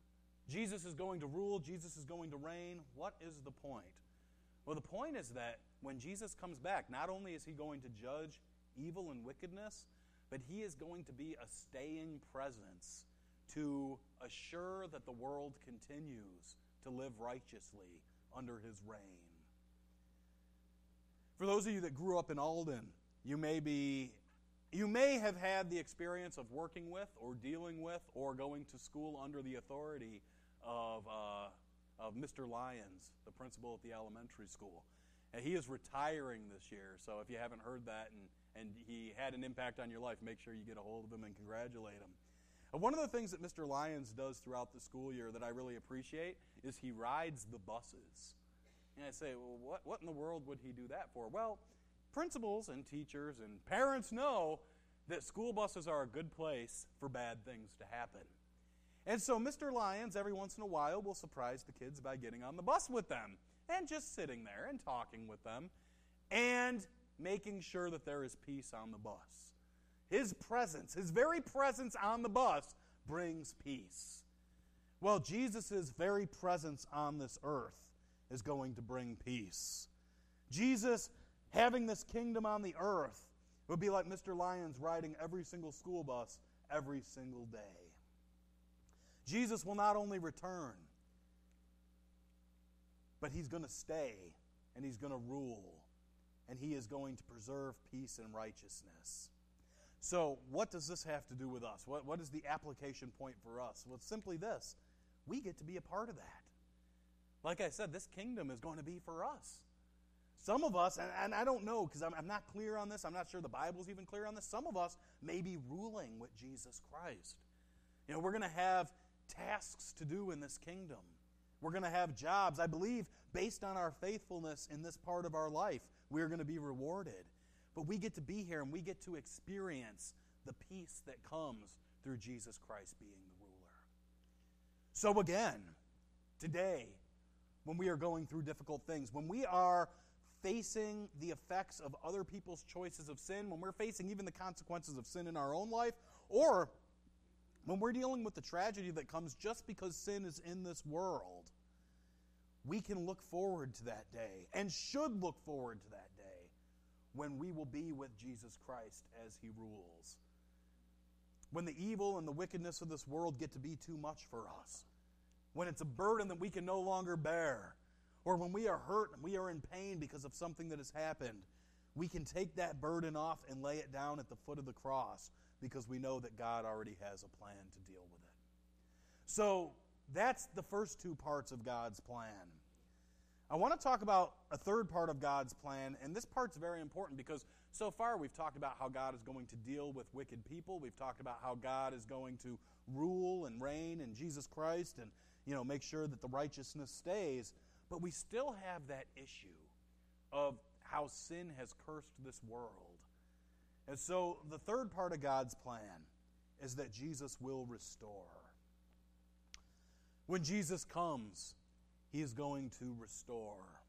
Jesus is going to rule. Jesus is going to reign. What is the point? Well, the point is that when Jesus comes back, not only is he going to judge evil and wickedness, but he is going to be a staying presence to assure that the world continues to live righteously under his reign. For those of you that grew up in Alden, you may have had the experience of working with or dealing with or going to school under the authority of Mr. Lyons, the principal at the elementary school. And he is retiring this year, so if you haven't heard that and and he had an impact on your life, make sure you get a hold of him and congratulate him. One of the things that Mr. Lyons does throughout the school year that I really appreciate is he rides the buses. And I say, well, what in the world would he do that for? Well, principals and teachers and parents know that school buses are a good place for bad things to happen. And so Mr. Lyons, every once in a while, will surprise the kids by getting on the bus with them and just sitting there and talking with them and making sure that there is peace on the bus. His presence, his very presence on the bus brings peace. Well, Jesus' very presence on this earth is going to bring peace. Jesus having this kingdom on the earth would be like Mr. Lyons riding every single school bus every single day. Jesus will not only return, but he's going to stay and he's going to rule and he is going to preserve peace and righteousness. So what does this have to do with us? What is the application point for us? Well, it's simply this. We get to be a part of that. Like I said, this kingdom is going to be for us. Some of us, and I don't know because I'm not clear on this. I'm not sure the Bible's even clear on this. Some of us may be ruling with Jesus Christ. You know, we're going to have tasks to do in this kingdom. We're going to have jobs. I believe based on our faithfulness in this part of our life, we're going to be rewarded. But we get to be here and we get to experience the peace that comes through Jesus Christ being the ruler. So again, today, when we are going through difficult things, when we are facing the effects of other people's choices of sin, when we're facing even the consequences of sin in our own life, or when we're dealing with the tragedy that comes just because sin is in this world, we can look forward to that day and should look forward to that day when we will be with Jesus Christ as he rules. When the evil and the wickedness of this world get to be too much for us, when it's a burden that we can no longer bear, or when we are hurt and we are in pain because of something that has happened, we can take that burden off and lay it down at the foot of the cross because we know that God already has a plan to deal with it. So that's the first two parts of God's plan. I want to talk about a third part of God's plan, and this part's very important because so far we've talked about how God is going to deal with wicked people. We've talked about how God is going to rule and reign in Jesus Christ and, make sure that the righteousness stays. But we still have that issue of how sin has cursed this world. And so the third part of God's plan is that Jesus will restore. When Jesus comes, he is going to restore.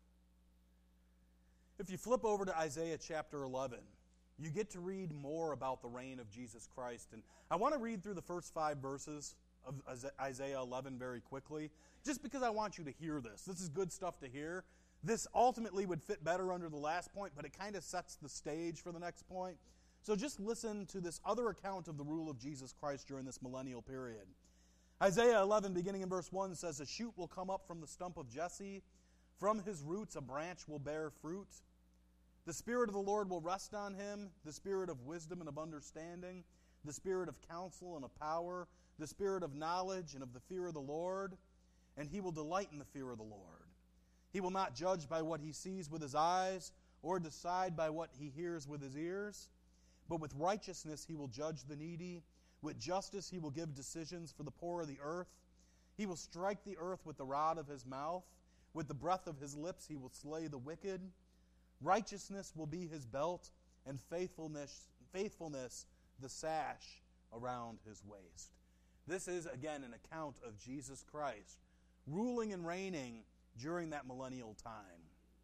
If you flip over to Isaiah chapter 11, you get to read more about the reign of Jesus Christ. And I want to read through the first 5 verses of Isaiah 11 very quickly, just because I want you to hear this. This is good stuff to hear. This ultimately would fit better under the last point, but it kind of sets the stage for the next point. So just listen to this other account of the rule of Jesus Christ during this millennial period. Isaiah 11, beginning in verse 1, says, "A shoot will come up from the stump of Jesse. From his roots a branch will bear fruit. The Spirit of the Lord will rest on him, the Spirit of wisdom and of understanding, the Spirit of counsel and of power, the Spirit of knowledge and of the fear of the Lord. And he will delight in the fear of the Lord. He will not judge by what he sees with his eyes, or decide by what he hears with his ears. But with righteousness he will judge the needy. With justice he will give decisions for the poor of the earth. He will strike the earth with the rod of his mouth. With the breath of his lips he will slay the wicked. Righteousness will be his belt, and faithfulness the sash around his waist." This is, again, an account of Jesus Christ ruling and reigning during that millennial time.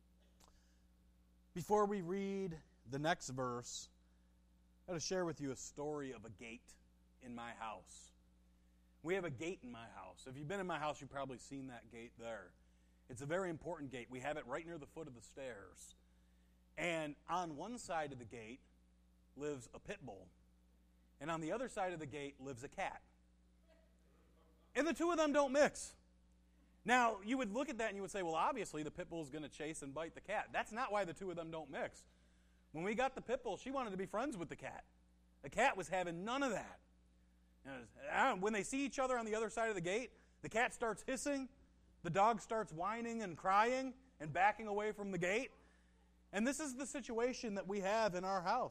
Before we read the next verse, I want to share with you a story of a gate in my house. We have a gate in my house. If you've been in my house, you've probably seen that gate there. It's a very important gate. We have it right near the foot of the stairs. And on one side of the gate lives a pit bull. And on the other side of the gate lives a cat. And the two of them don't mix. Now, you would look at that and you would say, well, obviously the pit bull is going to chase and bite the cat. That's not why the two of them don't mix. When we got the pit bull, she wanted to be friends with the cat. The cat was having none of that. When they see each other on the other side of the gate, the cat starts hissing, the dog starts whining and crying and backing away from the gate. And this is the situation that we have in our house.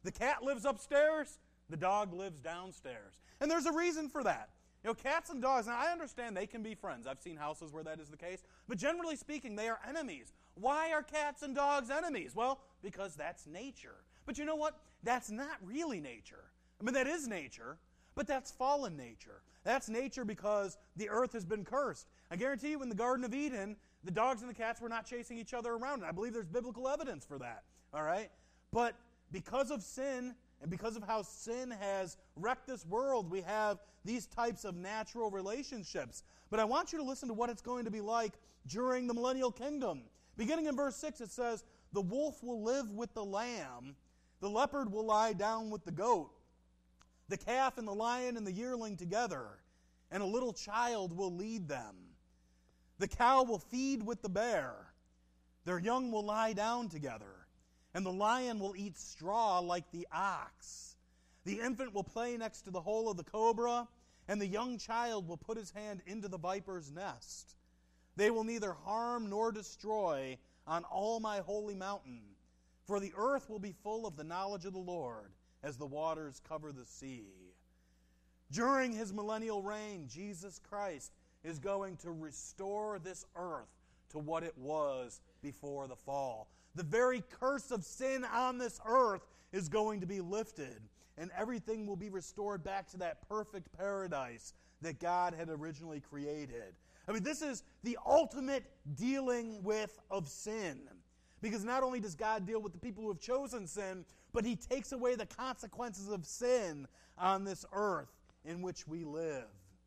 The cat lives upstairs, the dog lives downstairs. And there's a reason for that. Cats and dogs, now I understand they can be friends. I've seen houses where that is the case. But generally speaking, they are enemies. Why are cats and dogs enemies? Well, because that's nature. But you know what? That's not really nature. I mean, that is nature, but that's fallen nature. That's nature because the earth has been cursed. I guarantee you in the Garden of Eden, the dogs and the cats were not chasing each other around. And I believe there's biblical evidence for that. All right? But because of sin, and because of how sin has wrecked this world, we have these types of natural relationships. But I want you to listen to what it's going to be like during the millennial kingdom. Beginning in verse 6, it says, "The wolf will live with the lamb, the leopard will lie down with the goat, the calf and the lion and the yearling together, and a little child will lead them. The cow will feed with the bear, their young will lie down together, and the lion will eat straw like the ox. The infant will play next to the hole of the cobra, and the young child will put his hand into the viper's nest. They will neither harm nor destroy on all my holy mountain, for the earth will be full of the knowledge of the Lord as the waters cover the sea." During his millennial reign, Jesus Christ is going to restore this earth to what it was before the fall. The very curse of sin on this earth is going to be lifted, and everything will be restored back to that perfect paradise that God had originally created. I mean, this is the ultimate dealing with of sin. Because not only does God deal with the people who have chosen sin, but He takes away the consequences of sin on this earth in which we live.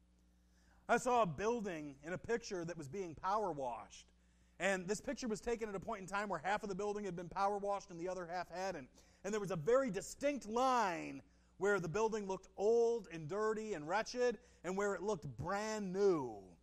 I saw a building in a picture that was being power washed. And this picture was taken at a point in time where half of the building had been power washed and the other half hadn't. And there was a very distinct line where the building looked old and dirty and wretched and where it looked brand new.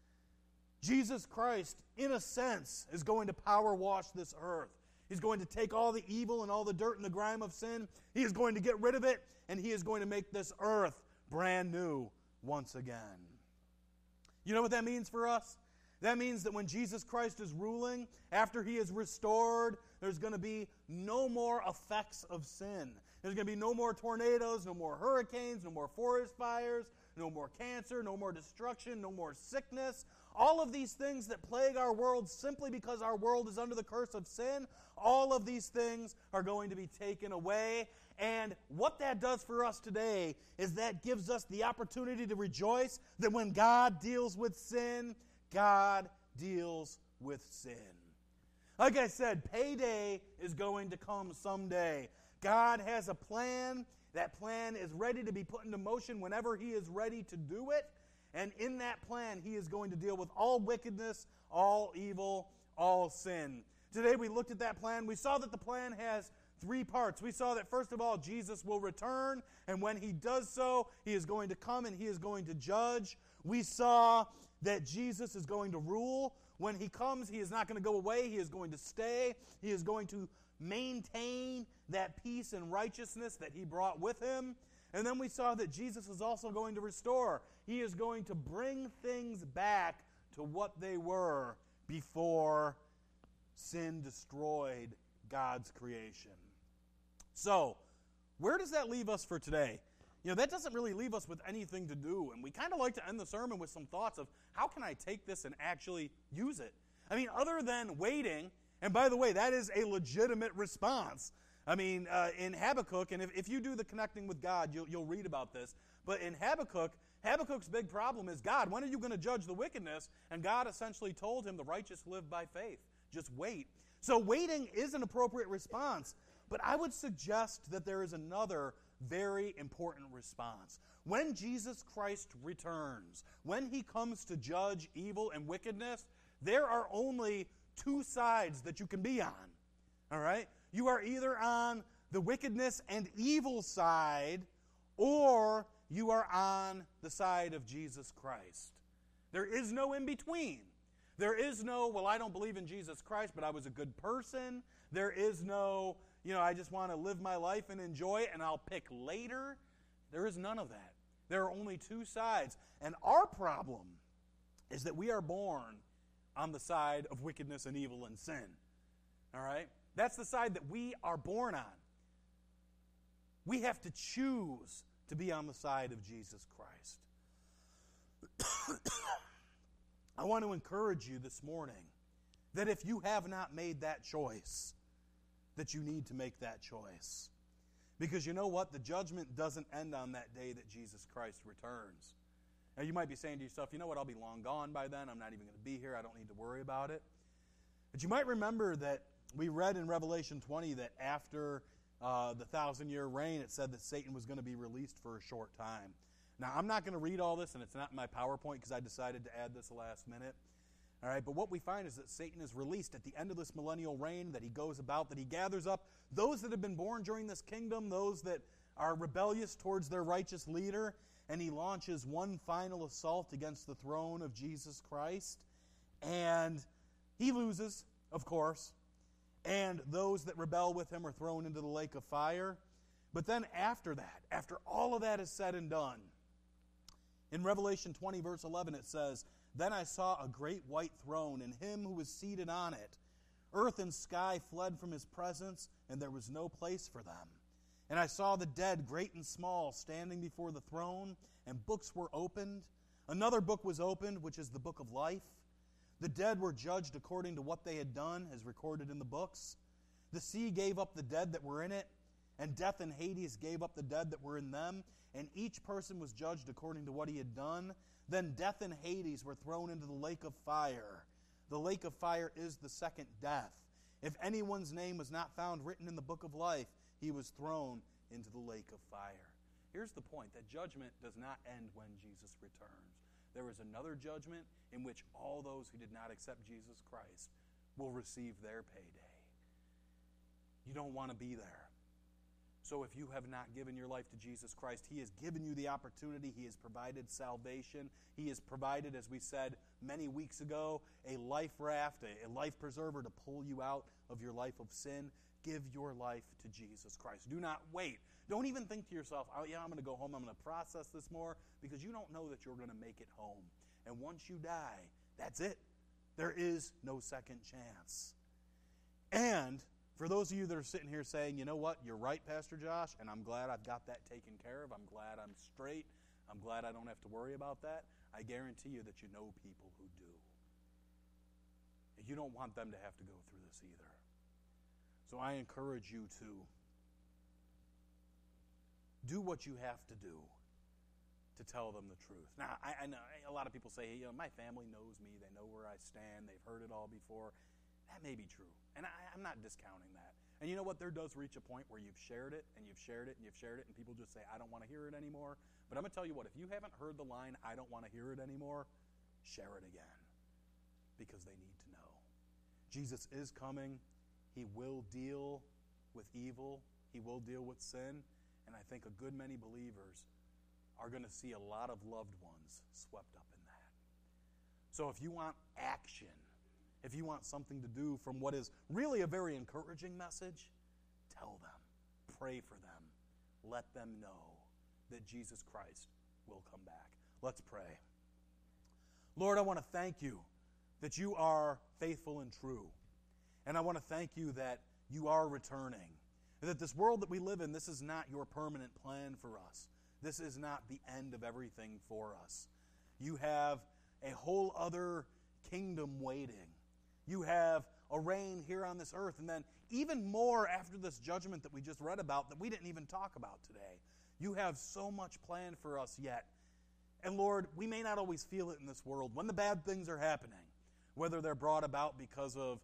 Jesus Christ, in a sense, is going to power wash this earth. He's going to take all the evil and all the dirt and the grime of sin. He is going to get rid of it, and He is going to make this earth brand new once again. You know what that means for us? That means that when Jesus Christ is ruling, after He is restored, there's going to be no more effects of sin. There's going to be no more tornadoes, no more hurricanes, no more forest fires, no more cancer, no more destruction, no more sickness. All of these things that plague our world simply because our world is under the curse of sin, all of these things are going to be taken away. And what that does for us today is that gives us the opportunity to rejoice that when God deals with sin, God deals with sin. Like I said, payday is going to come someday. God has a plan. That plan is ready to be put into motion whenever He is ready to do it. And in that plan, He is going to deal with all wickedness, all evil, all sin. Today we looked at that plan. We saw that the plan has three parts. We saw that, first of all, Jesus will return, and when He does so, He is going to come and He is going to judge. We saw that Jesus is going to rule. When He comes, He is not going to go away. He is going to stay. He is going to maintain that peace and righteousness that He brought with Him. And then we saw that Jesus is also going to restore. He is going to bring things back to what they were before sin destroyed God's creation. So, where does that leave us for today? That doesn't really leave us with anything to do, and we kind of like to end the sermon with some thoughts of how can I take this and actually use it? I mean, other than waiting, and by the way, that is a legitimate response. I mean, in Habakkuk, and if you do the connecting with God, you'll read about this, but in Habakkuk's big problem is, God, when are you going to judge the wickedness? And God essentially told him the righteous live by faith. Just wait. So waiting is an appropriate response, but I would suggest that there is another very important response. When Jesus Christ returns, when He comes to judge evil and wickedness, there are only two sides that you can be on. All right? You are either on the wickedness and evil side, or you are on the side of Jesus Christ. There is no in between. There is no, well, I don't believe in Jesus Christ, but I was a good person. There is no, I just want to live my life and enjoy it, and I'll pick later. There is none of that. There are only two sides. And our problem is that we are born on the side of wickedness and evil and sin. All right? That's the side that we are born on. We have to choose to be on the side of Jesus Christ. I want to encourage you this morning that if you have not made that choice, that you need to make that choice. Because you know what? The judgment doesn't end on that day that Jesus Christ returns. Now you might be saying to yourself, you know what? I'll be long gone by then. I'm not even going to be here. I don't need to worry about it. But you might remember that we read in Revelation 20 that after the 1,000-year reign, it said that Satan was going to be released for a short time. Now, I'm not going to read all this, and it's not in my PowerPoint because I decided to add this last minute. All right, but what we find is that Satan is released at the end of this millennial reign, that he goes about, that he gathers up those that have been born during this kingdom, those that are rebellious towards their righteous leader, and he launches one final assault against the throne of Jesus Christ. And he loses, of course, and those that rebel with him are thrown into the lake of fire. But then after that, after all of that is said and done, in Revelation 20, verse 11, it says, "Then I saw a great white throne, and him who was seated on it. Earth and sky fled from his presence, and there was no place for them. And I saw the dead, great and small, standing before the throne, and books were opened. Another book was opened, which is the book of life. The dead were judged according to what they had done, as recorded in the books. The sea gave up the dead that were in it, and death and Hades gave up the dead that were in them, and each person was judged according to what he had done. Then death and Hades were thrown into the lake of fire. The lake of fire is the second death. If anyone's name was not found written in the book of life, he was thrown into the lake of fire." Here's the point, that judgment does not end when Jesus returns. There is another judgment in which all those who did not accept Jesus Christ will receive their payday. You don't want to be there. So if you have not given your life to Jesus Christ, He has given you the opportunity. He has provided salvation. He has provided, as we said many weeks ago, a life raft, a life preserver to pull you out of your life of sin. Give your life to Jesus Christ. Do not wait. Don't even think to yourself, oh yeah, I'm going to go home, I'm going to process this more, because you don't know that you're going to make it home. And once you die, that's it. There is no second chance. And for those of you that are sitting here saying, you know what, you're right, Pastor Josh, and I'm glad I've got that taken care of. I'm glad I'm straight. I'm glad I don't have to worry about that. I guarantee you that you know people who do. You don't want them to have to go through this either. So I encourage you to do what you have to do to tell them the truth. Now, I know a lot of people say, you know, my family knows me. They know where I stand. They've heard it all before. That may be true. And I'm not discounting that. And you know what? There does reach a point where you've shared it, and you've shared it, and you've shared it, and people just say, I don't want to hear it anymore. But I'm going to tell you what, if you haven't heard the line, I don't want to hear it anymore, share it again. Because they need to know. Jesus is coming. He will deal with evil. He will deal with sin. And I think a good many believers are going to see a lot of loved ones swept up in that. So if you want action, if you want something to do from what is really a very encouraging message, tell them, pray for them, let them know that Jesus Christ will come back. Let's pray. Lord, I want to thank you that you are faithful and true. And I want to thank you that you are returning. And that this world that we live in, this is not your permanent plan for us. This is not the end of everything for us. You have a whole other kingdom waiting. You have a reign here on this earth. And then even more after this judgment that we just read about that we didn't even talk about today. You have so much planned for us yet. And Lord, we may not always feel it in this world when the bad things are happening. Whether they're brought about because of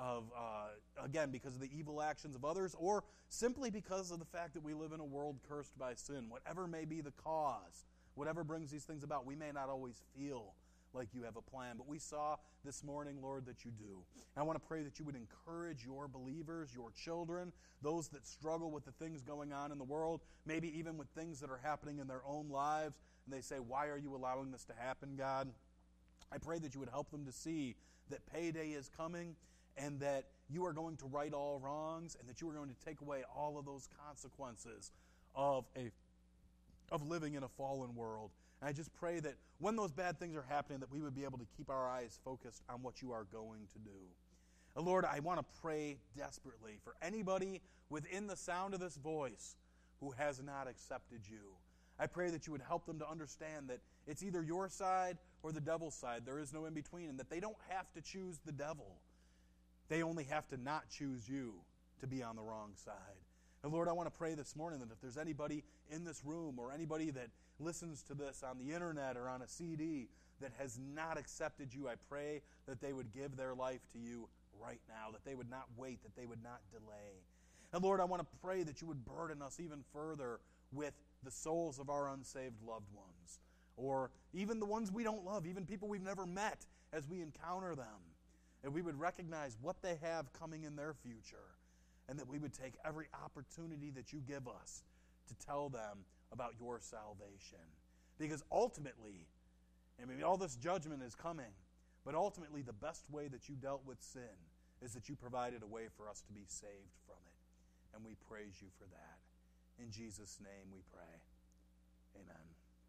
the evil actions of others, or simply because of the fact that we live in a world cursed by sin. Whatever may be the cause, whatever brings these things about, we may not always feel like you have a plan, but we saw this morning, Lord, that you do. And I want to pray that you would encourage your believers, your children, those that struggle with the things going on in the world, maybe even with things that are happening in their own lives, and they say, why are you allowing this to happen, God? I pray that you would help them to see that payday is coming, and that you are going to right all wrongs, and that you are going to take away all of those consequences of living in a fallen world. And I just pray that when those bad things are happening, that we would be able to keep our eyes focused on what you are going to do. And Lord, I want to pray desperately for anybody within the sound of this voice who has not accepted you. I pray that you would help them to understand that it's either your side or the devil's side. There is no in between, and that they don't have to choose the devil. They only have to not choose you to be on the wrong side. And Lord, I want to pray this morning that if there's anybody in this room or anybody that listens to this on the internet or on a CD that has not accepted you, I pray that they would give their life to you right now, that they would not wait, that they would not delay. And Lord, I want to pray that you would burden us even further with the souls of our unsaved loved ones, or even the ones we don't love, even people we've never met, as we encounter them. And we would recognize what they have coming in their future, and that we would take every opportunity that you give us to tell them about your salvation. Because ultimately, I mean, all this judgment is coming, but ultimately the best way that you dealt with sin is that you provided a way for us to be saved from it. And we praise you for that. In Jesus' name we pray. Amen.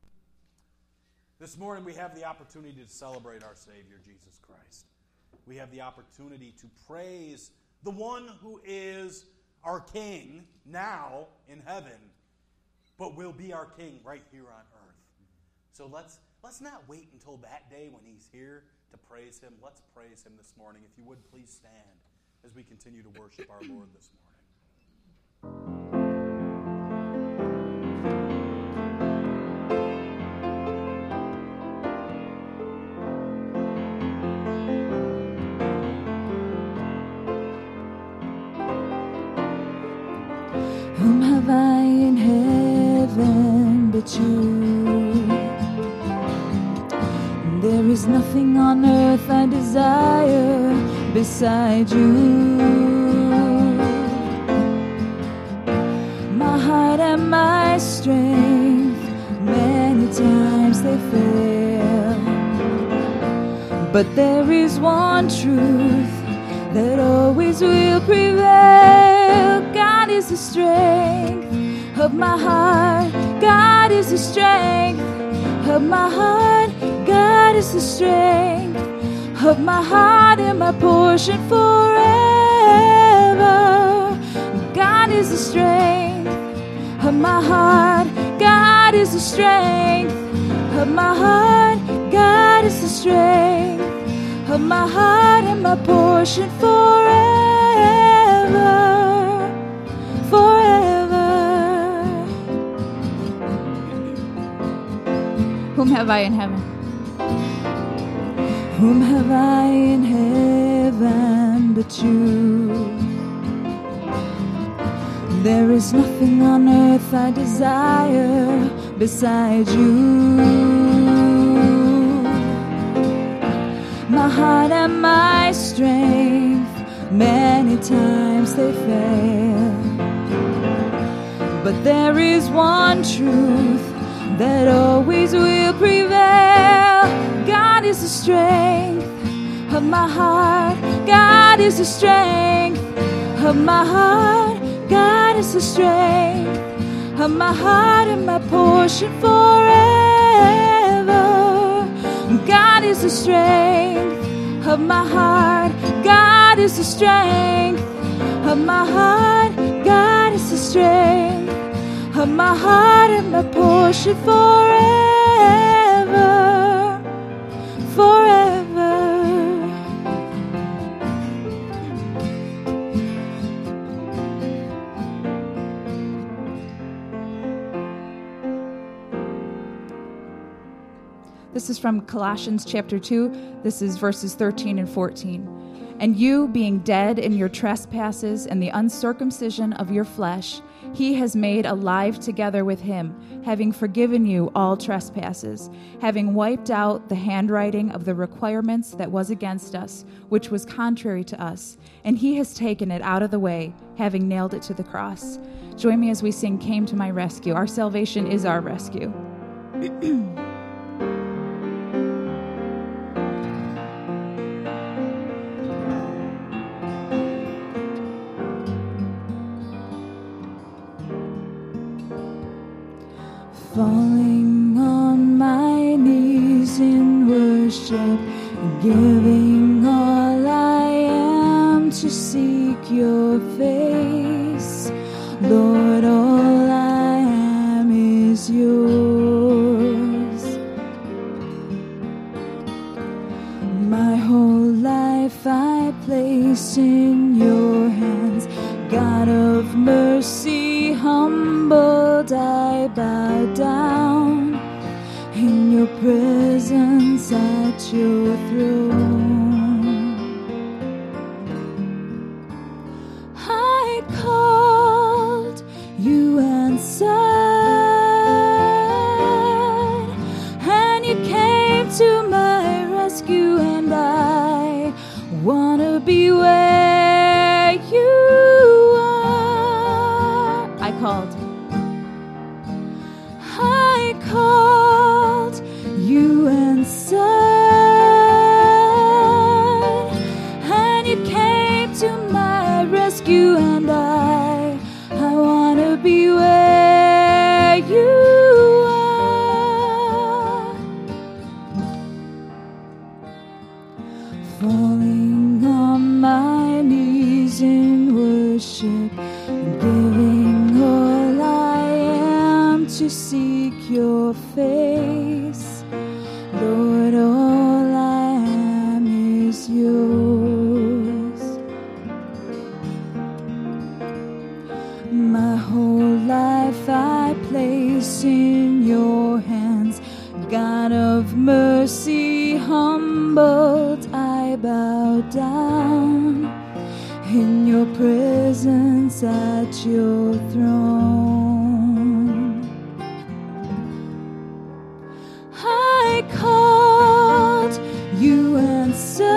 This morning we have the opportunity to celebrate our Savior, Jesus Christ. We have the opportunity to praise the one who is our King now in heaven, but will be our King right here on earth. So let's not wait until that day when he's here to praise him. Let's praise him this morning. If you would, please stand as we continue to worship our Lord this morning. Whom have I in heaven but you? And there is nothing on earth I desire beside you. My heart and my strength, many times they fail, but there is one truth that always will prevail. God is the strength of my heart. God is the strength of my heart. God is the strength of my heart and my portion forever. God is the strength of my heart. God is the strength of my heart. God is the strength of my heart and my portion forever. Whom have I in heaven? Whom have I in heaven but you? There is nothing on earth I desire beside you. My heart and my strength, many times they fail, but there is one truth that always will prevail. God is the strength of my heart. God is the strength of my heart. God is the strength of my heart and my portion forever. God is the strength of my heart. God is the strength of my heart. God is the strength of my heart and my portion forever, forever. This is from Colossians chapter 2. This is verses 13 and 14. And you, being dead in your trespasses and the uncircumcision of your flesh, he has made alive together with him, having forgiven you all trespasses, having wiped out the handwriting of the requirements that was against us, which was contrary to us, and he has taken it out of the way, having nailed it to the cross. Join me as we sing Came to My Rescue. Our salvation is our rescue. Falling on my knees in worship, giving all I am to seek your face. Lord, all I yours. My whole life I place in your hands. God of mercy, humbled I bow down in your presence at your throne. I called, you answered, and you came to my rescue, and I wanna be where you are. I called, you answered, and you came to my rescue, and I wanna be where you are. Falling on my knees in worship, giving all I am to seek your face. Lord, all I am is yours. My whole life I place in your hands. God of mercy, humbled I bow down in your presence at your throne. I called, you answered,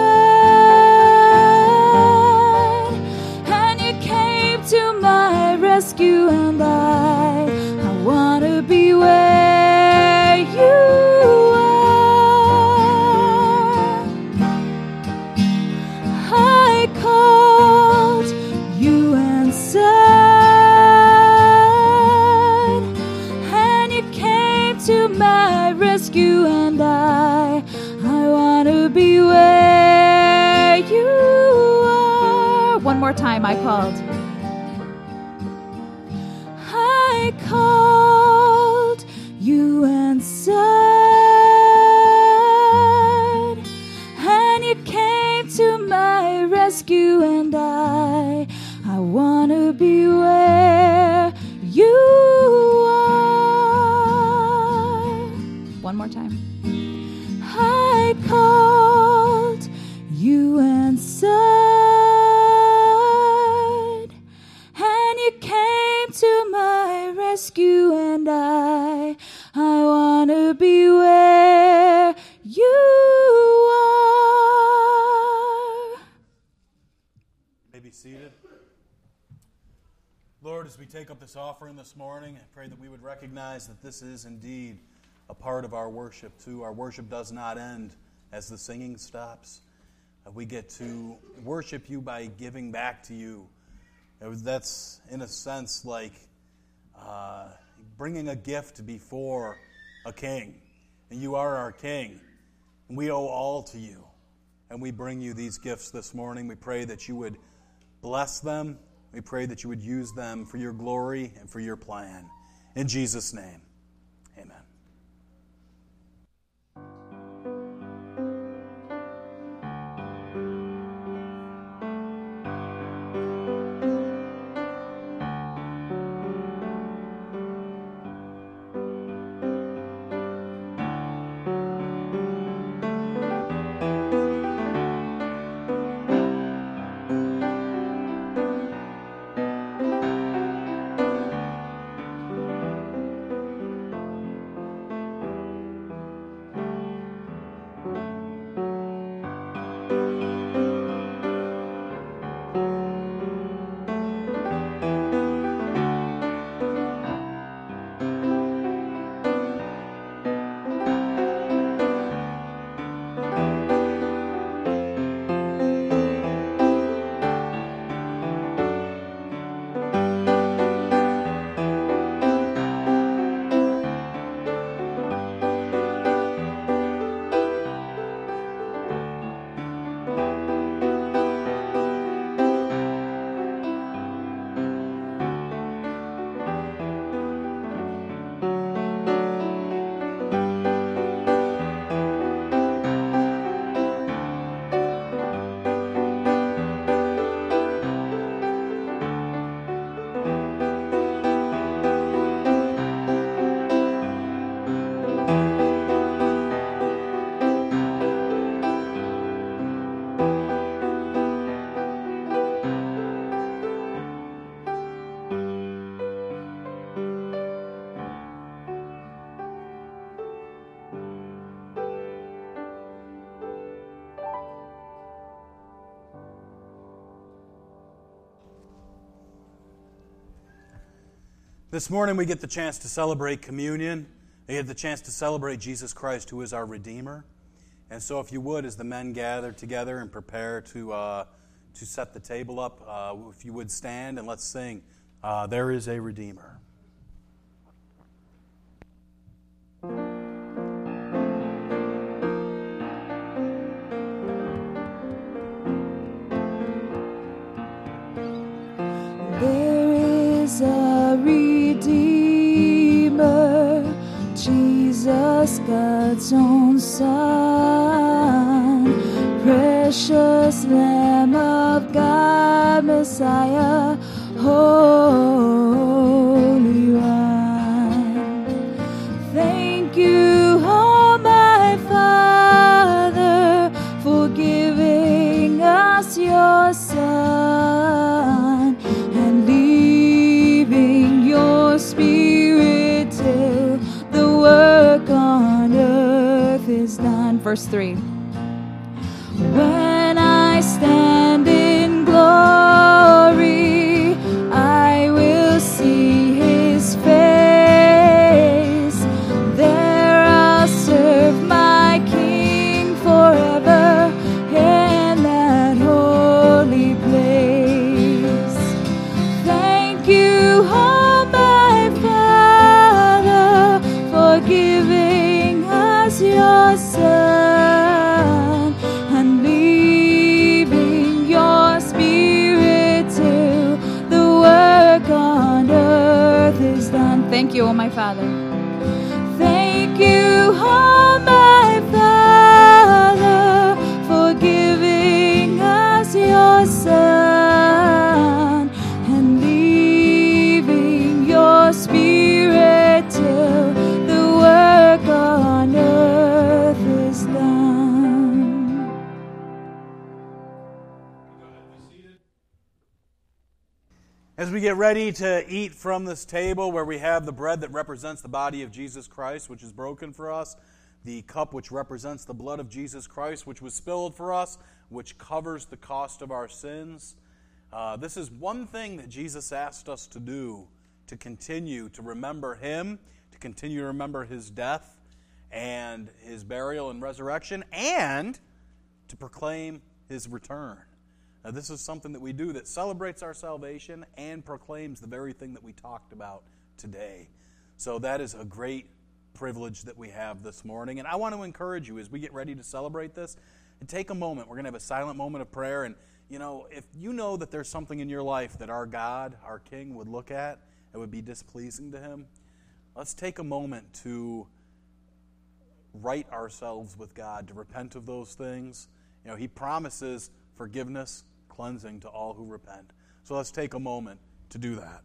and you came to my rescue, and I wanna be where you are. I called, you answered, and you came to my rescue, and I wanna be where you are. One more time, I called. I called, you answered, and you came to my rescue, and I wanna be where you are. One more time. I called, you answered, and you came to my rescue, and I wanna be where you are. May be seated. Lord, as we take up this offering this morning, I pray that we would recognize that this is indeed a part of our worship too. Our worship does not end as the singing stops. We get to worship you by giving back to you. That's, in a sense, like bringing a gift before a king. And you are our king. And we owe all to you. And we bring you these gifts this morning. We pray that you would bless them. We pray that you would use them for your glory and for your plan. In Jesus' name, amen. This morning we get the chance to celebrate communion. We get the chance to celebrate Jesus Christ, who is our Redeemer. And so if you would, as the men gather together and prepare to set the table up, if you would stand and let's sing, There is a Redeemer. There is a Redeemer, Jesus, God's own Son, precious Lamb of God, Messiah, Holy One. Thank you, oh my Father, for giving us your Son and leaving your Spirit till the work on earth is done. Verse 3. When I stand in glory, I will see His face. There I'll serve my King forever in that holy place. Thank you, oh my Father, for giving us your Son and leaving your Spirit till the work on earth is done. Thank you, oh my Father. Thank you, oh my Father, for giving us your Son and leaving your Spirit till the work on earth is done. As we get ready to eat from this table where we have the bread that represents the body of Jesus Christ, which is broken for us, the cup which represents the blood of Jesus Christ, which was spilled for us, which covers the cost of our sins. This is one thing that Jesus asked us to do, to continue to remember Him, to continue to remember His death and His burial and resurrection, and to proclaim His return. Now, this is something that we do that celebrates our salvation and proclaims the very thing that we talked about today. So that is a great privilege that we have this morning. And I want to encourage you as we get ready to celebrate this, and take a moment. We're going to have a silent moment of prayer. And, if you know that there's something in your life that our God, our King, would look at that would be displeasing to Him, let's take a moment to right ourselves with God, to repent of those things. He promises forgiveness, cleansing to all who repent. So let's take a moment to do that.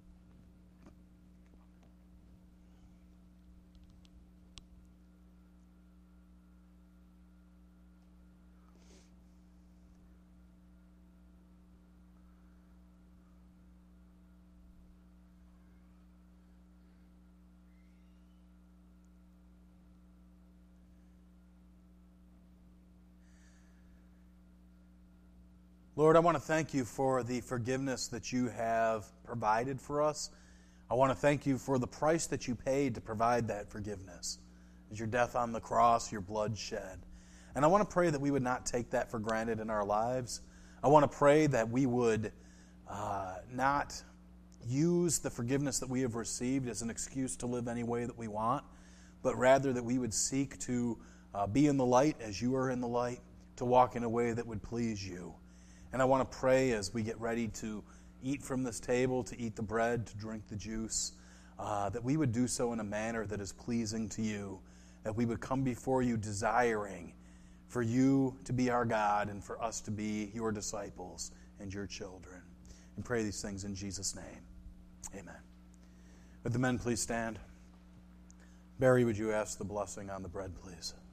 Lord, I want to thank you for the forgiveness that you have provided for us. I want to thank you for the price that you paid to provide that forgiveness. It's your death on the cross, your blood shed. And I want to pray that we would not take that for granted in our lives. I want to pray that we would not use the forgiveness that we have received as an excuse to live any way that we want, but rather that we would seek to be in the light as you are in the light, to walk in a way that would please you. And I want to pray as we get ready to eat from this table, to eat the bread, to drink the juice, that we would do so in a manner that is pleasing to you, that we would come before you desiring for you to be our God and for us to be your disciples and your children. And pray these things in Jesus' name. Amen. Would the men please stand? Barry, would you ask the blessing on the bread, please?